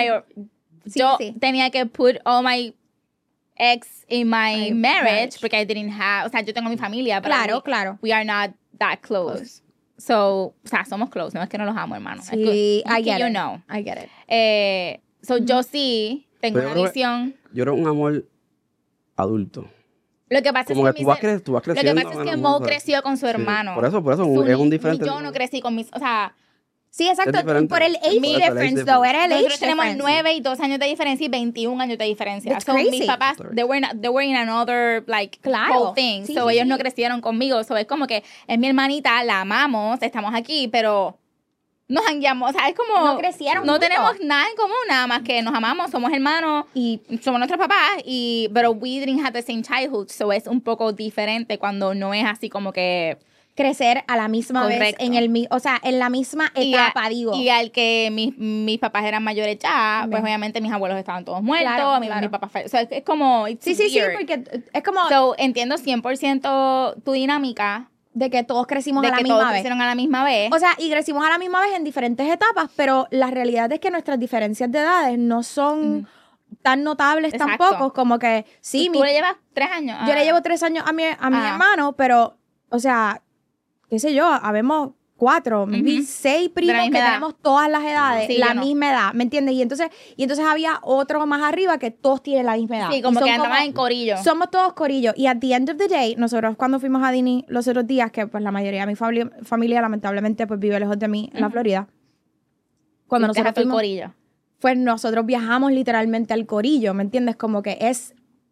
tenía que put all my eggs in my marriage porque I didn't have, o sea, yo tengo mi familia, pero claro. we are not that close. So, o sea, somos close, no es que no los amo, hermano. Sí, I get it. Know. I get it. So, yo sí tengo una visión. Yo era un amor adulto. Lo que pasa como es que que tú vas creciendo. Lo que pasa es que Mo creció con su hermano. Por eso, es un diferente. Yo no crecí con mis, o sea, sí, exacto. Por el age difference, though. Era el age nosotros tenemos difference. 9 y 2 años de diferencia y 21 años de diferencia. It's So, crazy. mis papás, they were in another, like, Claro. whole thing. Sí, So, sí, ellos sí. no crecieron conmigo. So, es como que es mi hermanita, la amamos, estamos aquí, pero nos hangueamos. O sea, es como... No crecieron No juntos. tenemos nada en común, nada más que nos amamos, somos hermanos y somos nuestros papás, pero we didn't have the same childhood. So, es un poco diferente cuando no es así como que... Crecer a la misma vez, Correcto. en la misma etapa, digo. Y al que mis papás eran mayores ya, pues obviamente mis abuelos estaban todos muertos, Claro, mis claro. papás o sea, es como it's Sí, weird. porque es como So, entiendo 100% tu dinámica de que todos crecimos de a la que misma todos vez. crecieron a la misma vez. O sea, y crecimos a la misma vez en diferentes etapas, pero la realidad es que nuestras diferencias de edades no son tan notables Exacto. tampoco, como que sí, ¿Tú le llevas 3 años? yo le llevo 3 años a mi hermano, pero, o sea, qué sé yo, habemos 4, maybe 6 primos la que misma edad. tenemos todas las edades, Sí, la yo no. misma edad, ¿me entiendes? Y entonces había otro más arriba que todos tienen la misma edad. Sí, Y como son que andaban en corillo. Somos todos corillos. Y at the end of the day, nosotros cuando fuimos a Disney los otros días, que pues la mayoría de mi familia lamentablemente pues vive lejos de mí en la Florida. Cuando Fuiste nosotros a todo el fuimos, corillo. pues nosotros viajamos literalmente al corillo, ¿me entiendes? Como que es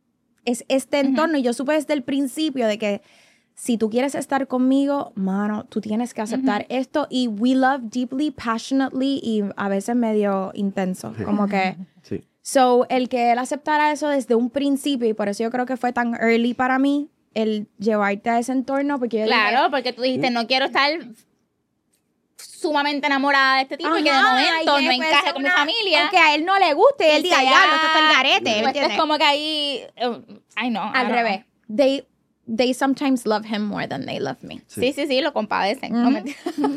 este entorno. Y yo supe desde el principio de que si tú quieres estar conmigo, mano, tú tienes que aceptar esto. Y we love deeply, passionately y a veces medio intenso. Como que... Sí. So, el que él aceptara eso desde un principio, y por eso yo creo que fue tan early para mí, el llevarte a ese entorno, porque yo Claro, porque tú dijiste, no quiero estar sumamente enamorada de este tipo y que de Ajá, momento y no que puede encaje ser con mi una- familia. Aunque a él no le guste, y él diga, sea- ya, no, esto está el garete, ¿me pues entiendes? es como que ahí, ay no. Al revés. They sometimes love him more than they love me. Sí, lo compadecen. No me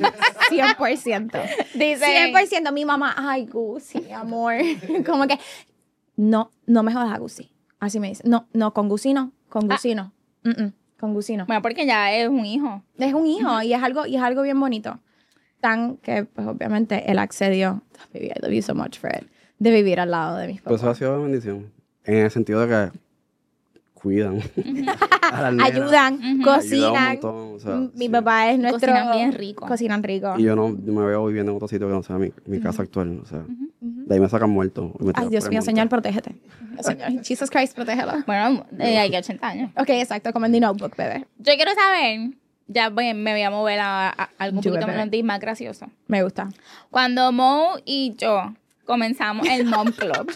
100%. Dicen- 100%. Mi mamá, ay, Gusi, amor. Como que, no me jodas, Gusi. Así me dice. No, con Gusi no. Con Gusi no. Con Gusi no. Bueno, porque ya es un hijo. Es un hijo y es algo bien bonito. Tan que, pues, obviamente, él accedió. Baby, I love you so much for it. De vivir al lado de mis Pues papás. eso ha sido una bendición. En el sentido de que cuidan. a las nenas. Ayudan, Ayudan un cosinan. montón, o sea, Mi sí. papá es nuestro... Cocinan bien rico. Cocinan rico. Y yo no me veo viviendo en otro sitio que no sea mi casa actual. O sea, de ahí me sacan muerto. y me Ay, tiran Dios por el mío, monte. Señor, protégete. Señor, Jesus Christ, protégelo. Bueno, hay que 80 años. Ok, exacto, como en The Notebook, bebé. Yo quiero saber, ya me voy a mover a algo un Yo, poquito bebé. menos más gracioso. Me gusta. Cuando Mo y yo comenzamos el Mom Club.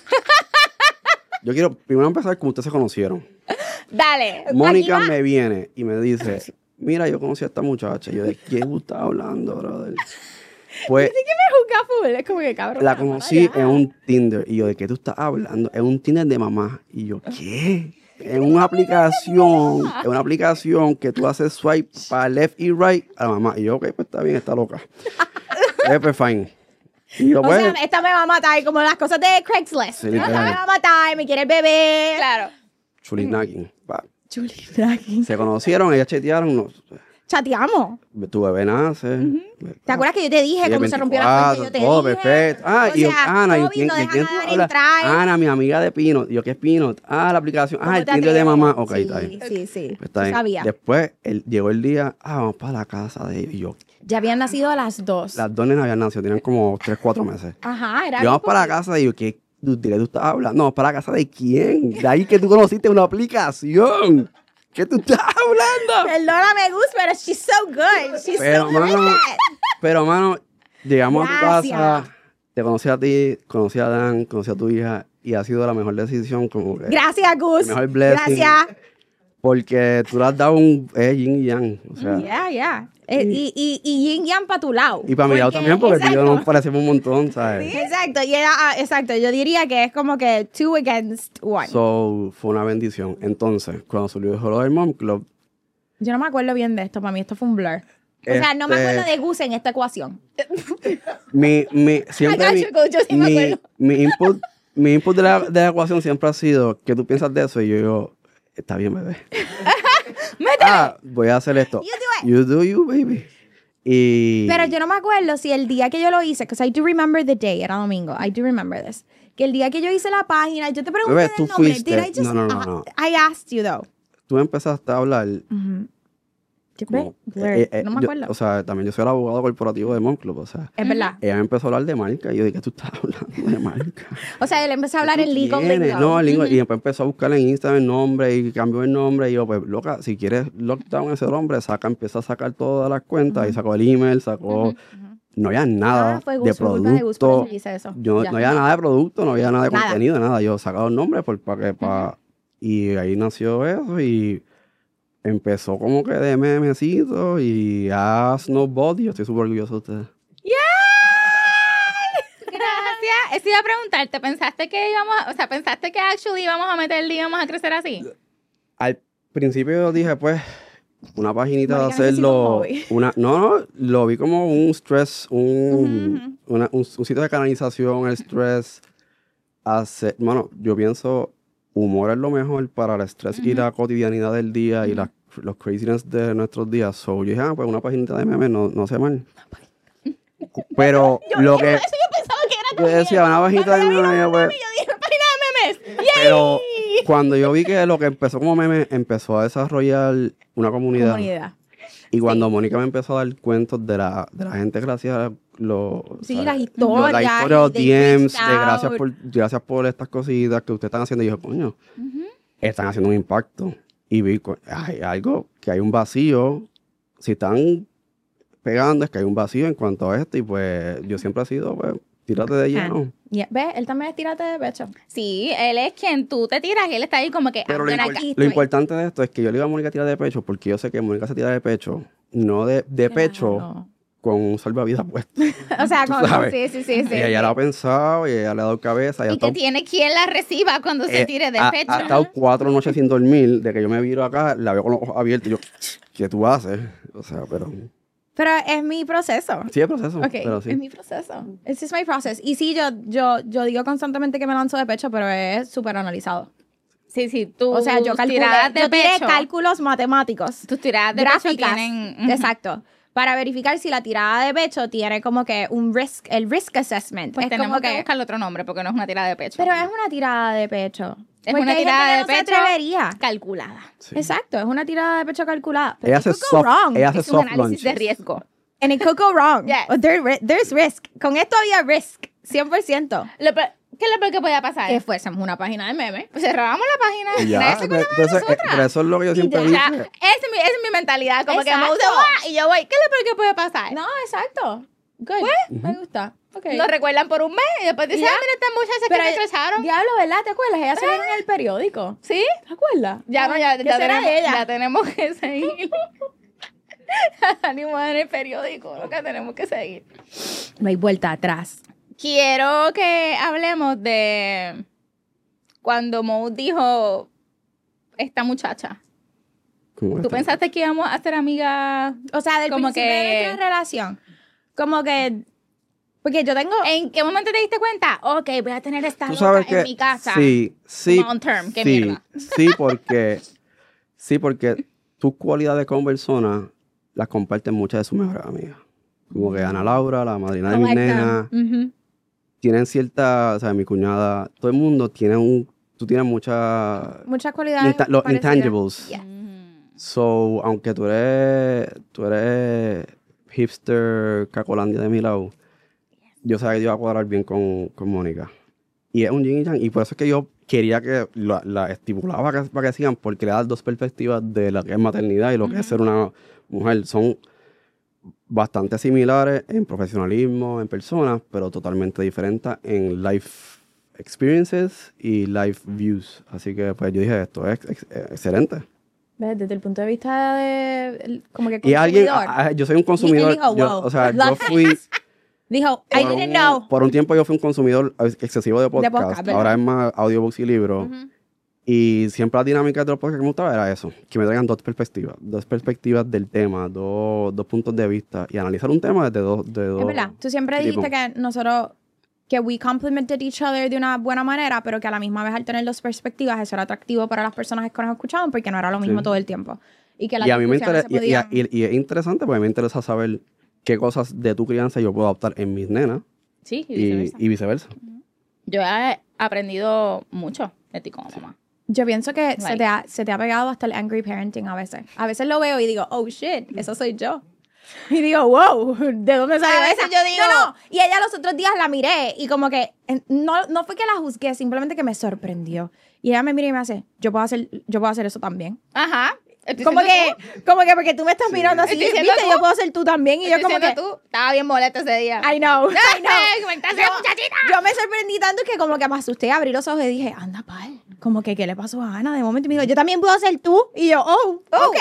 Yo quiero primero empezar como ustedes se conocieron. Dale. Mónica aquí va. me viene y me dice, mira, yo conocí a esta muchacha. Y yo, ¿de qué tú estás hablando, brother? Pues Sí que me juzga full, es como que cabrón. la conocí en un Tinder. Y yo, ¿de qué tú estás hablando? En un Tinder de mamá. Y yo, ¿qué? En una aplicación que tú haces swipe para left y right a la mamá. Y yo, ok, pues está bien, está loca. Pues fine. Y yo, O pues, sea, esta me va a matar, como las cosas de Craigslist. Sí, Esta me literal. va a matar, me quiere el bebé. Claro. chulinaki. Pa. Chulita aquí. Se conocieron, ellas chatearon. chateamos. Tu bebé nace. ¿Te acuerdas que yo te dije cómo se rompió la fuente? Yo te todo dije. perfecto. Ah, O y yo, sea, Ana, todo ¿y quién, vino, de quién tú dejan hablas? entrar. Ana, mi amiga de Pinot. Yo, ¿qué es Pinot? Ah, la aplicación. ¿Cómo Ah, el te Tinder de atreves? mamá. Ok, Sí, está bien. sí. Está Yo bien. sabía. Después llegó el día, vamos para la casa de ellos. Y yo, Ya habían nacido a las 2. las dos nenas habían nacido, tenían como 3, 4 meses. Ajá, era Llegamos bien para la casa y yo, ¿de qué tú estás hablando? No, ¿para la casa de quién? De ahí que tú conociste una aplicación. ¿Qué tú estás hablando? Perdóname, Gus, pero she's so good. She's Pero, so good. mano, llegamos a tu Gracias. casa, te conocí a ti, conocí a Dan, conocí a tu hija y ha sido la mejor decisión como que... Gracias, Gus. El mejor blessing. Gracias. Porque tú le has dado un yin y yang, o sea... Yeah. Y yin yang para tu lado. Y para mi lado también, porque tú y yo exacto. nos parecemos un montón, ¿sabes? Exacto, exacto. Yo diría que es como que 2 against 1. So, fue una bendición. Entonces, cuando surgió lo del Mom Club, Yo no me acuerdo bien de esto, para mí esto fue un blur. O sea, no me acuerdo de Gus en esta ecuación. siempre I got you, coach, yo sí me acuerdo. mi input de la ecuación siempre ha sido, ¿qué tú piensas de eso? Y yo digo, está bien, bebé. Voy a hacer esto. You do you, baby. Y... Pero yo no me acuerdo si el día que yo lo hice, because I do remember the day, era domingo, I do remember this, que el día que yo hice la página, yo te pregunté Bebé, del tú nombre. fuiste. Did I just, No. I asked you, though. Tú empezaste a hablar... Yo como- no me acuerdo. o sea, también yo soy el abogado corporativo de Mom Club, o sea... Es verdad. Ella me empezó a hablar de marca y yo dije, ¿qué tú estás hablando de marca? O sea, él empezó a hablar en legal Tienes, lingo. no, el lingo. Y después empezó a buscar en Instagram el nombre y cambió el nombre. Y yo, pues, loca, si quieres lockdown ese nombre, empieza a sacar todas las cuentas. Y sacó el email, sacó... No había nada Fue de Gus, fue culpa de Gus, por producto. eso hice eso. No Ya. había nada de producto, no había nada de Nada. contenido, nada. Yo sacaba el nombre y ahí nació eso y empezó como que de memecito y a snowboard y yo estoy súper orgulloso de ustedes. Gracias. Eso iba a preguntarte, ¿pensaste que actually íbamos a meterle y íbamos a crecer así? Al principio yo dije, pues, una paginita de Marica, necesito un hacerlo. hobby. No, lo vi como un stress, un sitio de canalización, el stress. Bueno, yo pienso, humor es lo mejor para el estrés y la cotidianidad del día y los craziness de nuestros días. So, yo dije, pues una paginita de memes, no sé mal. Pero lo que... Eso yo pensaba que era Yo decía, una paginita de memes, yo, pues, Yo dije, página de memes. pero cuando yo vi que lo que empezó como meme empezó a desarrollar una comunidad. Y cuando Mónica me empezó a dar cuentos de la gente gracias a Sí, ¿sabes? las historias. La historia, los they DMs, reached de out. gracias por estas cositas que ustedes están haciendo. Y yo, coño, están haciendo un impacto. Y vi, hay algo, que hay un vacío. Si están pegando, es que hay un vacío en cuanto a esto. Y pues yo siempre he sido, pues, tírate de lleno. ¿Ves? Él también es tírate de pecho. Sí, él es quien tú te tiras y él está ahí como que... Pero "I'm gonna get lo it". importante de esto es que yo le digo a Mónica tirar de pecho porque yo sé que Mónica se tira de pecho, no de pecho Claro. con un salvavidas puesto. O sea, Tú como, sabes. sí. Y ella lo ha pensado y ella le ha dado cabeza. Y que tiene quien la reciba cuando se tire de pecho. Ha estado 4 noches sin dormir, de que yo me viro acá, la veo con los ojos abiertos y yo, ¿qué tú haces? O sea, pero... Pero es mi proceso. Sí, es proceso, Ok, pero sí. es mi proceso. This is my process. Y sí, yo digo constantemente que me lanzo de pecho, pero es súper analizado. Sí, tú O sea, yo calculé, tiradas de yo tiré pecho. cálculos matemáticos. Tus tiradas de pecho Gráficas. tienen... Exacto. Para verificar si la tirada de pecho tiene como que el risk assessment. Pues es tenemos como que buscarle otro nombre porque no es una tirada de pecho. Pero es una tirada de pecho. Es Porque una hay gente tirada que de no se pecho atrevería. calculada. Sí. Exacto, es una tirada de pecho calculada. But Ella it hace could go wrong. ella hace Es un soft análisis de lunches. riesgo. And it could go wrong. Yes. Or there's risk. Con esto había risk, 100%. ¿Qué es lo peor que podía pasar? Que fuésemos una página de memes. Pues cerrábamos la página. Y ya, Nadie se acordaba de entonces, nosotras. pero eso es lo que yo siempre ya. O sea, dije. esa es mi mentalidad. Como que me Exacto. gusta, ¡guau! Y yo voy, ¿qué es lo peor que puede pasar? No, exacto. Good. Me gusta. Okay. Nos recuerdan por un mes y después dicen, Ya. ah, mira estas muchachas que se estresaron. Diablo, ¿verdad? ¿Te acuerdas? Ellas salieron en el periódico. ¿Sí? ¿Te acuerdas? Ya no, ya ¿Qué será tenemos, de ella? ya tenemos que seguir. Salimos en el periódico, lo que tenemos que seguir. No hay vuelta atrás. Quiero que hablemos de cuando Mo dijo esta muchacha. ¿Cómo ¿Tú está? pensaste que íbamos a ser amigas? O sea, del Como principio de que- nuestra relación. Como que... Porque yo tengo... ¿En qué momento te diste cuenta? Ok, voy a tener esta Tú loca sabes que en mi casa. sí, Long term, qué sí, mierda. sí, porque tus cualidades como persona las comparten muchas de sus mejores amigas. Como que Ana Laura, la madrina de I mis like them. nenas, Ujú. tienen cierta, o sea, mi cuñada, todo el mundo tiene tú tienes muchas, Muchas cualidades los parecidas. intangibles. Yeah. So, aunque tú eres hipster cacolandia de mi lado, yo sabía que iba a cuadrar bien con Mónica. Y es un yin y yang, y por eso es que yo quería que la estipulaba para que sigan, porque le da dos perspectivas de lo que es maternidad y lo que es ser una mujer. Son bastante similares en profesionalismo, en personas, pero totalmente diferentes en life experiences y life views. Así que pues yo dije, esto es excelente. ¿Ves? Desde el punto de vista de como que Y alguien, consumidor. yo soy un consumidor, dijo, yo, wow, o sea, love yo fui... Dijo, I didn't know. Por un tiempo yo fui un consumidor excesivo de podcast. podcast, ¿verdad? Ahora es más audiobooks y libros. Ujú. Y siempre la dinámica de los podcasts que me gustaba era eso. Que me traigan dos perspectivas del tema, dos puntos de vista. Y analizar un tema desde dos... Es verdad. Tú siempre tipo. dijiste que nosotros, que we complemented each other de una buena manera, pero que a la misma vez al tener dos perspectivas, eso era atractivo para las personas que nos escuchaban porque no era lo mismo Sí. todo el tiempo. Y que las Y a mí me discusiones interesa, se podían... y es interesante porque a mí me interesa saber qué cosas de tu crianza yo puedo adaptar en mis nenas Sí, y viceversa. y viceversa. Yo he aprendido mucho de ti como mamá. Yo pienso que Like- se te ha pegado hasta el angry parenting a veces. A veces lo veo y digo, oh shit, eso soy yo. Y digo, wow, ¿de dónde salió A veces esa? yo digo- No. Y ella los otros días la miré y como que, no fue que la juzgué, simplemente que me sorprendió. Y ella me mira y me hace, yo puedo hacer eso también. Ajá. Estoy Como siendo que, porque tú me estás mirando así, Estoy viste, siendo tú. yo puedo ser tú también. Y yo Estoy como que, siendo tú. Estaba bien molesta ese día. I know. Comentaste la muchachita. Yo me sorprendí tanto que como que me asusté, abrí los ojos y dije, anda, pal. Como que, ¿qué le pasó a Ana? De momento me dijo, yo también puedo ser tú. Y yo, ok,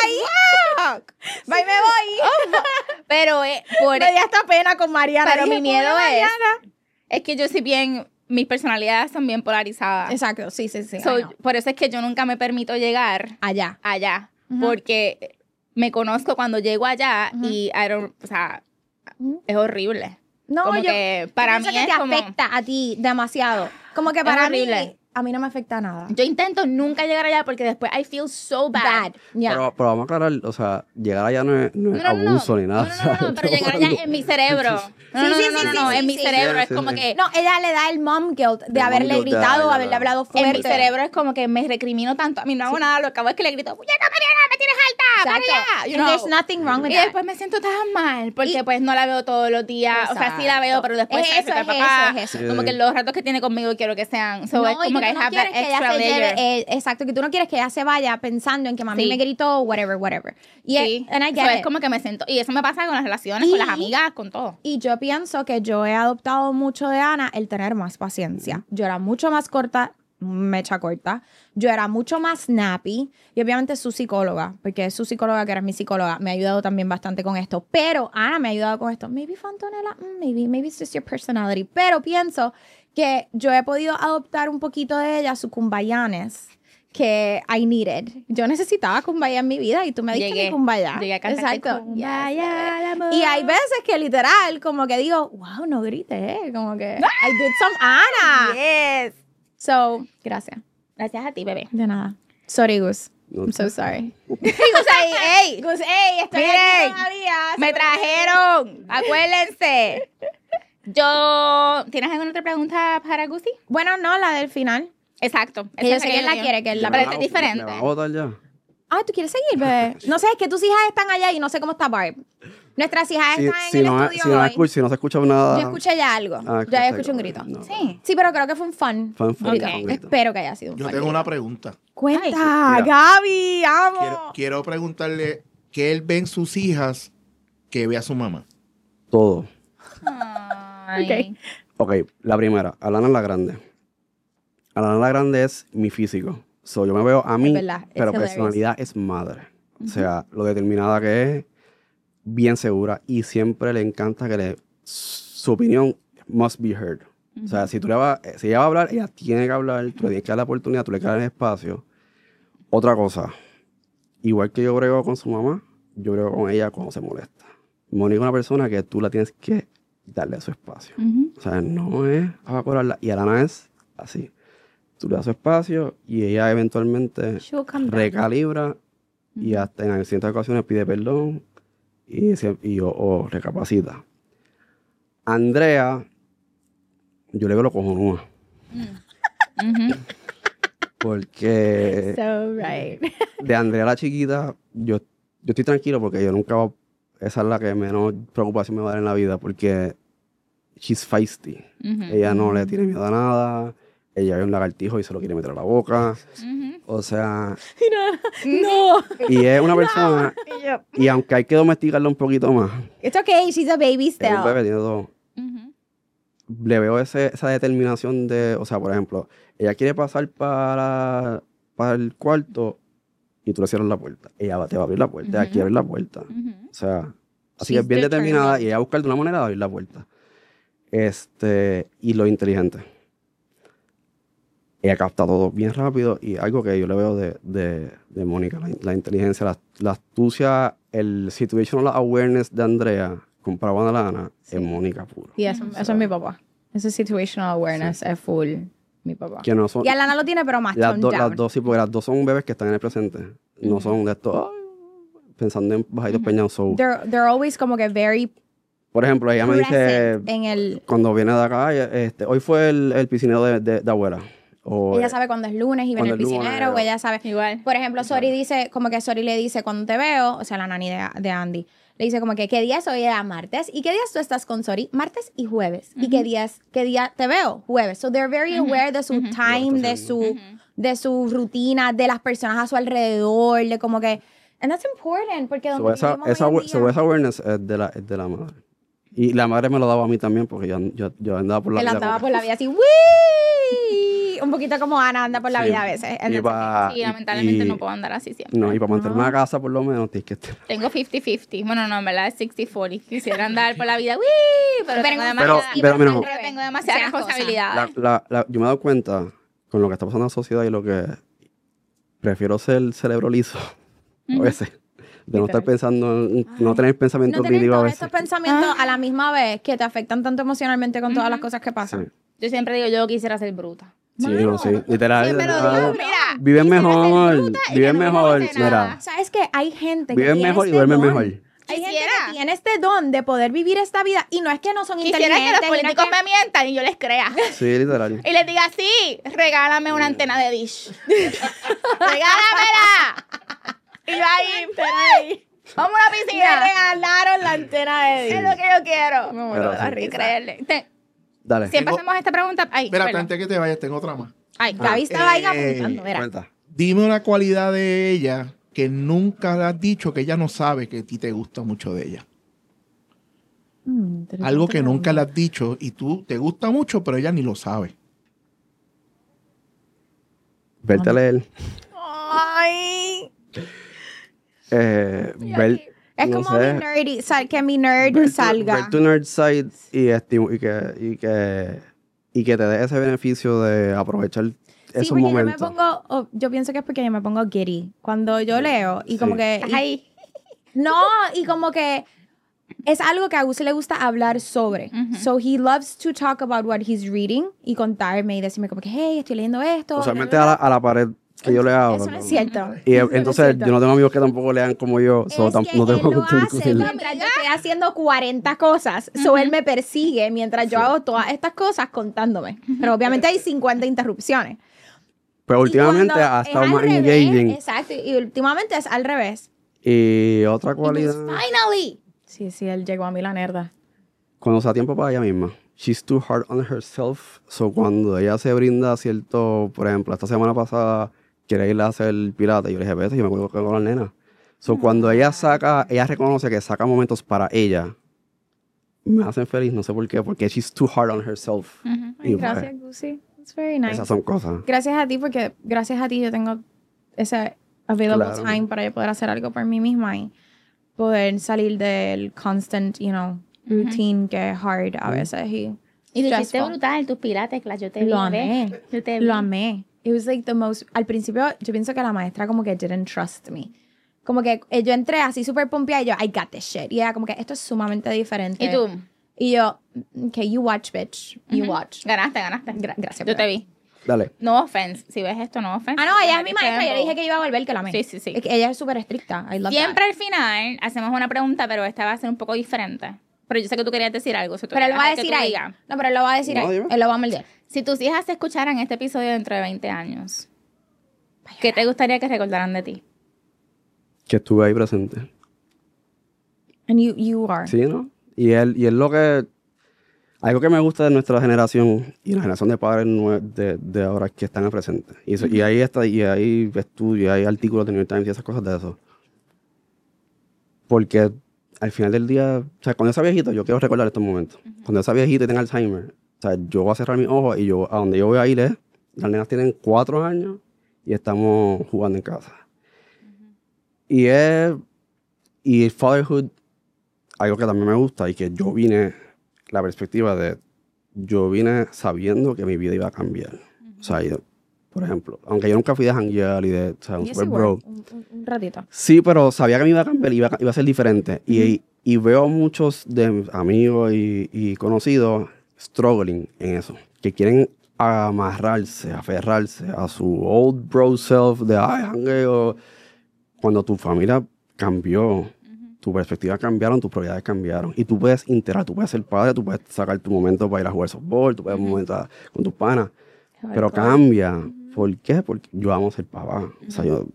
bye. Bye, me voy. Pero Me dio hasta pena con Mariana. Pero Dije, mi miedo "Pobre es Mariana". es que yo soy bien, mis personalidades son bien polarizadas. Exacto, sí. So, I know. por eso es que yo nunca me permito llegar Allá. allá. Ujú. Porque me conozco cuando llego allá Ujú. y o sea, Ujú. es horrible. No, Como yo que para pienso mí que es te como... afecta a ti demasiado. Como que para mí, horrible. a mí no me afecta nada. Yo intento nunca llegar allá porque después I feel so bad. Yeah. Pero vamos a aclarar, o sea, llegar allá no es abuso ni nada. No, pero llegar allá en mi cerebro. No, en mi sí. cerebro es Sí, como sí. que... No, ella le da el mom guilt de El haberle mom guilt de gritado, ella, haberle hablado En fuerte. mi cerebro es como que me recrimino tanto. A mí no hago nada, lo que hago es que le grito, ¡puñeta, Mariana, me tienes alta! ¡Para allá! You And know. there's nothing wrong with Y that. después me siento tan mal, porque pues no la veo todos los días. O sea, sí la veo, pero después Es se eso, hace es papá. eso, es eso. Como que los ratos que tiene conmigo quiero que sean... So, es y como que que I tú no have quieres that que ella extra se layer. lleve, exacto, que tú no quieres que ella se vaya pensando en que mami Sí. me gritó, whatever. Y, Sí. and I So, get es it. como que me siento... Y eso me pasa con las relaciones, con las amigas, con todo. Y yo pienso que yo he adoptado mucho de Ana el tener más paciencia. Yo era mucho más corta, mecha corta. Yo era mucho más snappy. Y obviamente su psicóloga, porque es su psicóloga que era mi psicóloga, me ha ayudado también bastante con esto. Pero Ana me ha ayudado con esto. Maybe Fantonella, maybe it's just your personality. Pero pienso que yo he podido adoptar un poquito de ella, su cumbayanes, que I needed. Yo necesitaba cumbaya en mi vida y tú me diste mi cumbaya. Llegué a cantarte Exacto. Kumbaya, el amor. Y hay veces que literal, como que digo, wow, no grité, como que I did some Ana. Yes. So, gracias. Gracias a ti, bebé. De nada. Sorry, Gus. No, I'm so sorry. Gus ahí, ey. Gus, hey, estoy Miren, aquí todavía. Me trajeron. Acuérdense. ¿Tienes alguna otra pregunta para Gusi? Bueno, no, la del final. Exacto. Que yo Esa sé que él la yo. quiere, que él la Pero quiere. esta es diferente. ¿Me van a votar ya? Ah, ¿tú quieres seguir, bebé? No sé, es que tus hijas están allá y no sé cómo está Barb. Nuestras hijas están en el estudio hoy. Si no se escucha nada... Yo escuché ya algo. Ah, Ya perfecto. escuché un grito. No. Sí. Sí, pero creo que fue un fun. Fue un fun, grito. fue un grito. Espero que haya sido un Yo fun tengo grito. una pregunta. Cuenta, Mira. Gaby, amo. Quiero preguntarle qué él ve en sus hijas que ve a su mamá. Todo. Ay. Ok, la primera, Alana la Grande. Alana la Grande es mi físico. So, yo me veo a mí, verdad, it's pero hilarious. personalidad es madre. O sea, lo determinada que es, bien segura. Y siempre le encanta que su opinión must be heard. O sea, si ella va a hablar, ella tiene que hablar, tú le tienes que dar la oportunidad, tú le das el espacio. Otra cosa, igual que yo brego con su mamá, yo brego con ella cuando se molesta. Mónica es una persona que tú la tienes que darle su espacio. O sea, no es abacorarla. Y Alana es así. Tú le das su espacio y ella eventualmente She'll come back. recalibra y hasta en ciertas ocasiones pide perdón. Y yo, recapacita. Andrea, yo le veo lo cojonúa. Porque So right. de Andrea la chiquita, yo estoy tranquilo porque yo nunca esa es la que menos preocupación me va a dar en la vida porque she's feisty. Ella no le tiene miedo a nada. Ella ve un lagartijo y se lo quiere meter a la boca. O sea, No. y es una persona, y aunque hay que domesticarla un poquito más, It's okay, she's a baby es un bebé, still. tiene todo. Le veo esa determinación de, o sea, por ejemplo, ella quiere pasar para el cuarto y tú le cierras la puerta. Ella te va a abrir la puerta, ella quiere abrir la puerta. O sea, así que She's es bien determinada determined. y ella va a buscar de una manera de abrir la puerta. Y lo inteligente. Ella capta todo bien rápido y algo que yo le veo de Mónica, la inteligencia, la astucia, el situational awareness de Andrea comparado a Lana, es Mónica puro. Y eso es mi papá. Ese situational awareness es full mi papá. Que no son, Y Alana lo tiene, pero más las, toned las down. dos, sí, porque las dos son bebés que están en el presente. No son de estos, pensando en bajaditos peñados. So, They're always como que very por ejemplo, ella me dice, present en el... cuando viene de acá, hoy fue el piscinero de abuela. O, Ella sabe cuándo es lunes y viene el cuando es lunes, piscinero, o ella sabe... Igual. Por ejemplo, Sori dice, como que Sori le dice, cuando te veo, o sea, la nani de Andy, le dice como que, ¿qué día es hoy? Era martes. ¿Y qué días tú estás con Sori? Martes y jueves. ¿Y qué día te veo? Jueves. So they're very aware de su time, de su rutina, de las personas a su alrededor, de como que... And that's important, porque donde esa vivimos hoy en día, awareness es de la madre. Y la madre me lo daba a mí también, porque yo andaba por la él vida. andaba por la vida así, ¡wii! Un poquito como Ana anda por la Sí. vida a veces. Y pa- Sí, lamentablemente y- no puedo andar así siempre. No, y para mantenerme en la casa, por lo menos, tienes que estar. Tengo 50-50. Bueno, no, en verdad es 60-40. Quisiera andar por la vida, ¡wii! Pero tengo pero mira, tengo demasiadas Seas cosa. responsabilidades. Yo me he dado cuenta, con lo que está pasando en la sociedad y lo que prefiero ser cerebro liso, a veces. De no estar pensando, no tener pensamientos No tener críticos a todos veces. estos pensamientos a la misma vez que te afectan tanto emocionalmente con todas las cosas que pasan. Sí. Yo siempre digo, yo quisiera ser bruta. Sí, no, sí. Literal. Siempre lo literal. digo, Mira, Viven quisiera ser mejor, bruta y que viven no me mejor. moleste nada. Mira, ¿Sabes qué? Hay gente que viven tiene mejor y este duermen don. mejor. Hay gente Quisiera. que tiene este don de poder vivir esta vida y no es que no son Quisiera que inteligentes. los y no es políticos que- me mientan y yo les crea. Sí, literal. Y les diga, sí, regálame una antena de Dish. ¡Regálamela! Y yo ahí, vamos a una Me piscina. regalaron la antena de Es Disney. lo que yo quiero. Me Pero muero de la sí. risa. Creerle. Dale. Siempre Tengo- hacemos esta pregunta. Ay, Espérate, perdón. antes que te vayas, tengo otra más. Ay, Gaby estaba ahí apuntando, mira. Cuenta. Dime una cualidad de ella que nunca le has dicho que ella no sabe que a ti te gusta mucho de ella. Algo que nunca le has dicho y tú te gusta mucho, pero ella ni lo sabe. Verte a leer. Ay. Ver, Es no como sé, mi nerdy, que mi nerd ver salga. tu nerd side y que te dé ese beneficio de aprovechar Sí, esos porque momentos. yo pienso que es porque yo me pongo giddy cuando yo leo y Sí. como que... y- Ay. no, y como que es algo que a Gus le gusta hablar sobre. So he loves to talk about what he's reading y contarme y decirme como que, hey, estoy leyendo esto. Usualmente bla, bla, a la pared que yo le hablo. Eso no es cierto. Y Eso no es entonces cierto. yo no tengo amigos que tampoco lean como yo. So, Es que no tengo él lo con quién hace discutir. mientras yo estoy haciendo 40 cosas. So él me persigue mientras yo hago todas estas cosas contándome. Pero obviamente hay 50 interrupciones. Pero Y últimamente cuando ha es estado al más revés, engaging. Exacto. Y últimamente es al revés. Y otra cualidad, Finally. Sí, él llegó a mí la nerda. cuando se da tiempo para ella misma. She's too hard on herself. So cuando ella se brinda cierto, por ejemplo, esta semana pasada quiere ir a hacer pilata. Yo le dije, vete, yo me acuerdo con la nena. So cuando ella reconoce que saca momentos para ella, me hacen feliz, no sé por qué, porque she's too hard on herself. Y, pues, Gracias, Gusi. It's very nice. esas son cosas. Gracias a ti, porque gracias a ti yo tengo ese available Claro. time para yo poder hacer algo por mí misma y poder salir del constant, routine que es hard a veces. Y tú hiciste stressful. brutal, tus pilates, class, yo te vi. Lo ¿ves? amé. Yo te vi. Lo amé. It was like the most... Al principio, yo pienso que la maestra como que didn't trust me. Como que yo entré así súper pompeada y yo, I got this shit. Y ella como que esto es sumamente diferente. ¿Y tú? Y yo, okay, you watch, bitch. You watch. Ganaste. Gracias. Yo te vi. Dale. No offense. Si ves esto, no offense. Ah, no, ella es mi Estoy maestra. Yo le en dije que iba a volver, que la amé. Sí, sí, sí. Es que ella es súper estricta. I love Siempre al final hacemos una pregunta, pero esta va a ser un poco diferente. Pero yo sé que tú querías decir algo. Si tú Pero él lo va a quieres que decir tú ahí. digas. No, pero él lo va a decir No, ahí. dime. Él lo va a moldear. Si tus hijas te escucharan este episodio dentro de 20 años, ¿qué te gustaría que recordaran de ti? Que estuve ahí presente. And you are. Sí, ¿no? Y él lo que... Algo que me gusta de nuestra generación y la generación de padres de ahora es que están en presente. Y ahí está, y hay estudios, hay artículos de New York Times y esas cosas de eso. Porque al final del día, o sea, cuando yo sea viejito, yo quiero recordar estos momentos. Cuando yo sea viejito y tenga Alzheimer, o sea, yo voy a cerrar mis ojos y a donde yo voy a ir es, las nenas tienen 4 años y estamos jugando en casa. Y el fatherhood, algo que también me gusta y que yo vine sabiendo que mi vida iba a cambiar. O sea, por ejemplo, aunque yo nunca fui de janguear y de, o sea, un Yes, super you bro. were. Un ratito. Sí, pero sabía que me iba a cambiar, iba a ser diferente. Y veo muchos de mis amigos y conocidos struggling en eso. Que quieren amarrarse, aferrarse a su old bro self de, ay, jangueo. Cuando tu familia cambió, tu perspectiva cambiaron, tus prioridades cambiaron. Y tú puedes integrar, tú puedes ser padre, tú puedes sacar tu momento para ir a jugar softball, tú puedes momento con tus panas. Pero cambia. ¿Por qué? Porque yo amo ser papá. O sea, yo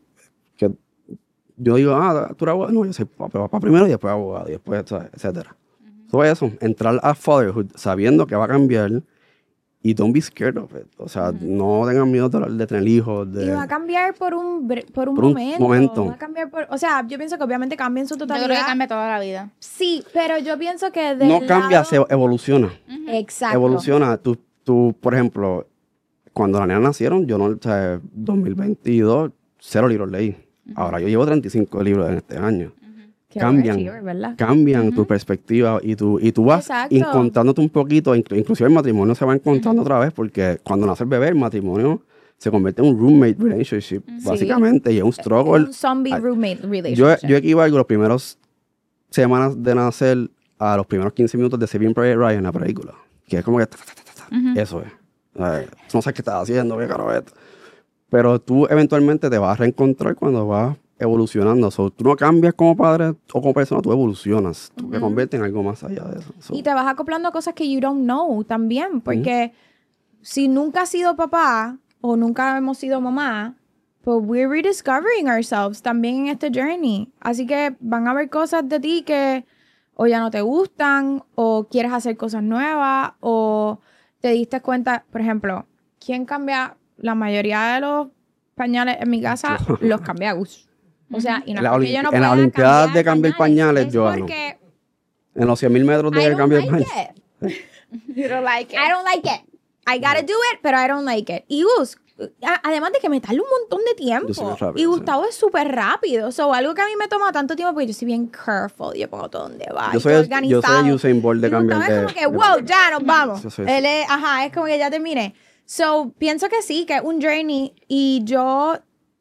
digo, tú eres abogado. No, yo soy papá primero y después abogado, y después, ¿sabes? Etcétera. Todo eso, entrar a fatherhood sabiendo que va a cambiar y don't be scared of it. O sea, no tengan miedo de tener hijos. Y va a cambiar por un un momento. Va a cambiar o sea, yo pienso que obviamente cambia en su Yo totalidad. creo que cambia toda la vida. Sí, pero yo pienso que No cambia, se evoluciona. Exacto. Evoluciona. Tú, por ejemplo, cuando las nenas nacieron, yo no, o sea, 2022, 0 libros leí. Ahora yo llevo 35 libros en este año. Qué Cambian, overachiever, ¿verdad? cambian tu perspectiva y tú vas Exacto. encontrándote un poquito, inclusive el matrimonio se va encontrando otra vez porque cuando nace el bebé, el matrimonio se convierte en un roommate relationship, básicamente, y es un struggle. Un zombie roommate relationship. Yo equivalgo los primeros semanas de nacer a los primeros 15 minutos de Saving Private Ryan en la película, que es como que eso es. No sé qué estás haciendo, qué caro esto. Pero tú eventualmente te vas a reencontrar cuando vas evolucionando. So, tú no cambias como padre o como persona, tú evolucionas. Tú te conviertes en algo más allá de eso. So, Y te vas acoplando a cosas que you don't know también, porque si nunca has sido papá o nunca hemos sido mamá, pues we're rediscovering ourselves también en este journey. Así que van a haber cosas de ti que o ya no te gustan, o quieres hacer cosas nuevas, o te diste cuenta, por ejemplo, ¿quién cambia? La mayoría de los pañales en mi casa los cambia Gus. O sea, y no es porque yo no en las pueda Olimpiadas de cambiar pañales, es yo gano. porque En los 100,000 metros I de don't cambio de like pañales. it. You don't like it. I don't like it. I gotta do it, pero I don't like it. Y Gus, además de que me tarda un montón de tiempo. Yo soy muy rápido, Y Gustavo es súper rápido. So, algo que a mí me toma tanto tiempo porque yo soy bien careful. Yo pongo todo donde va. Yo soy el Usain Bolt de Y cambiar Gustavo de... es como que, wow, ya nos vamos. Yo soy Él es, es como que ya terminé. So, pienso que sí, que es un journey. Y yo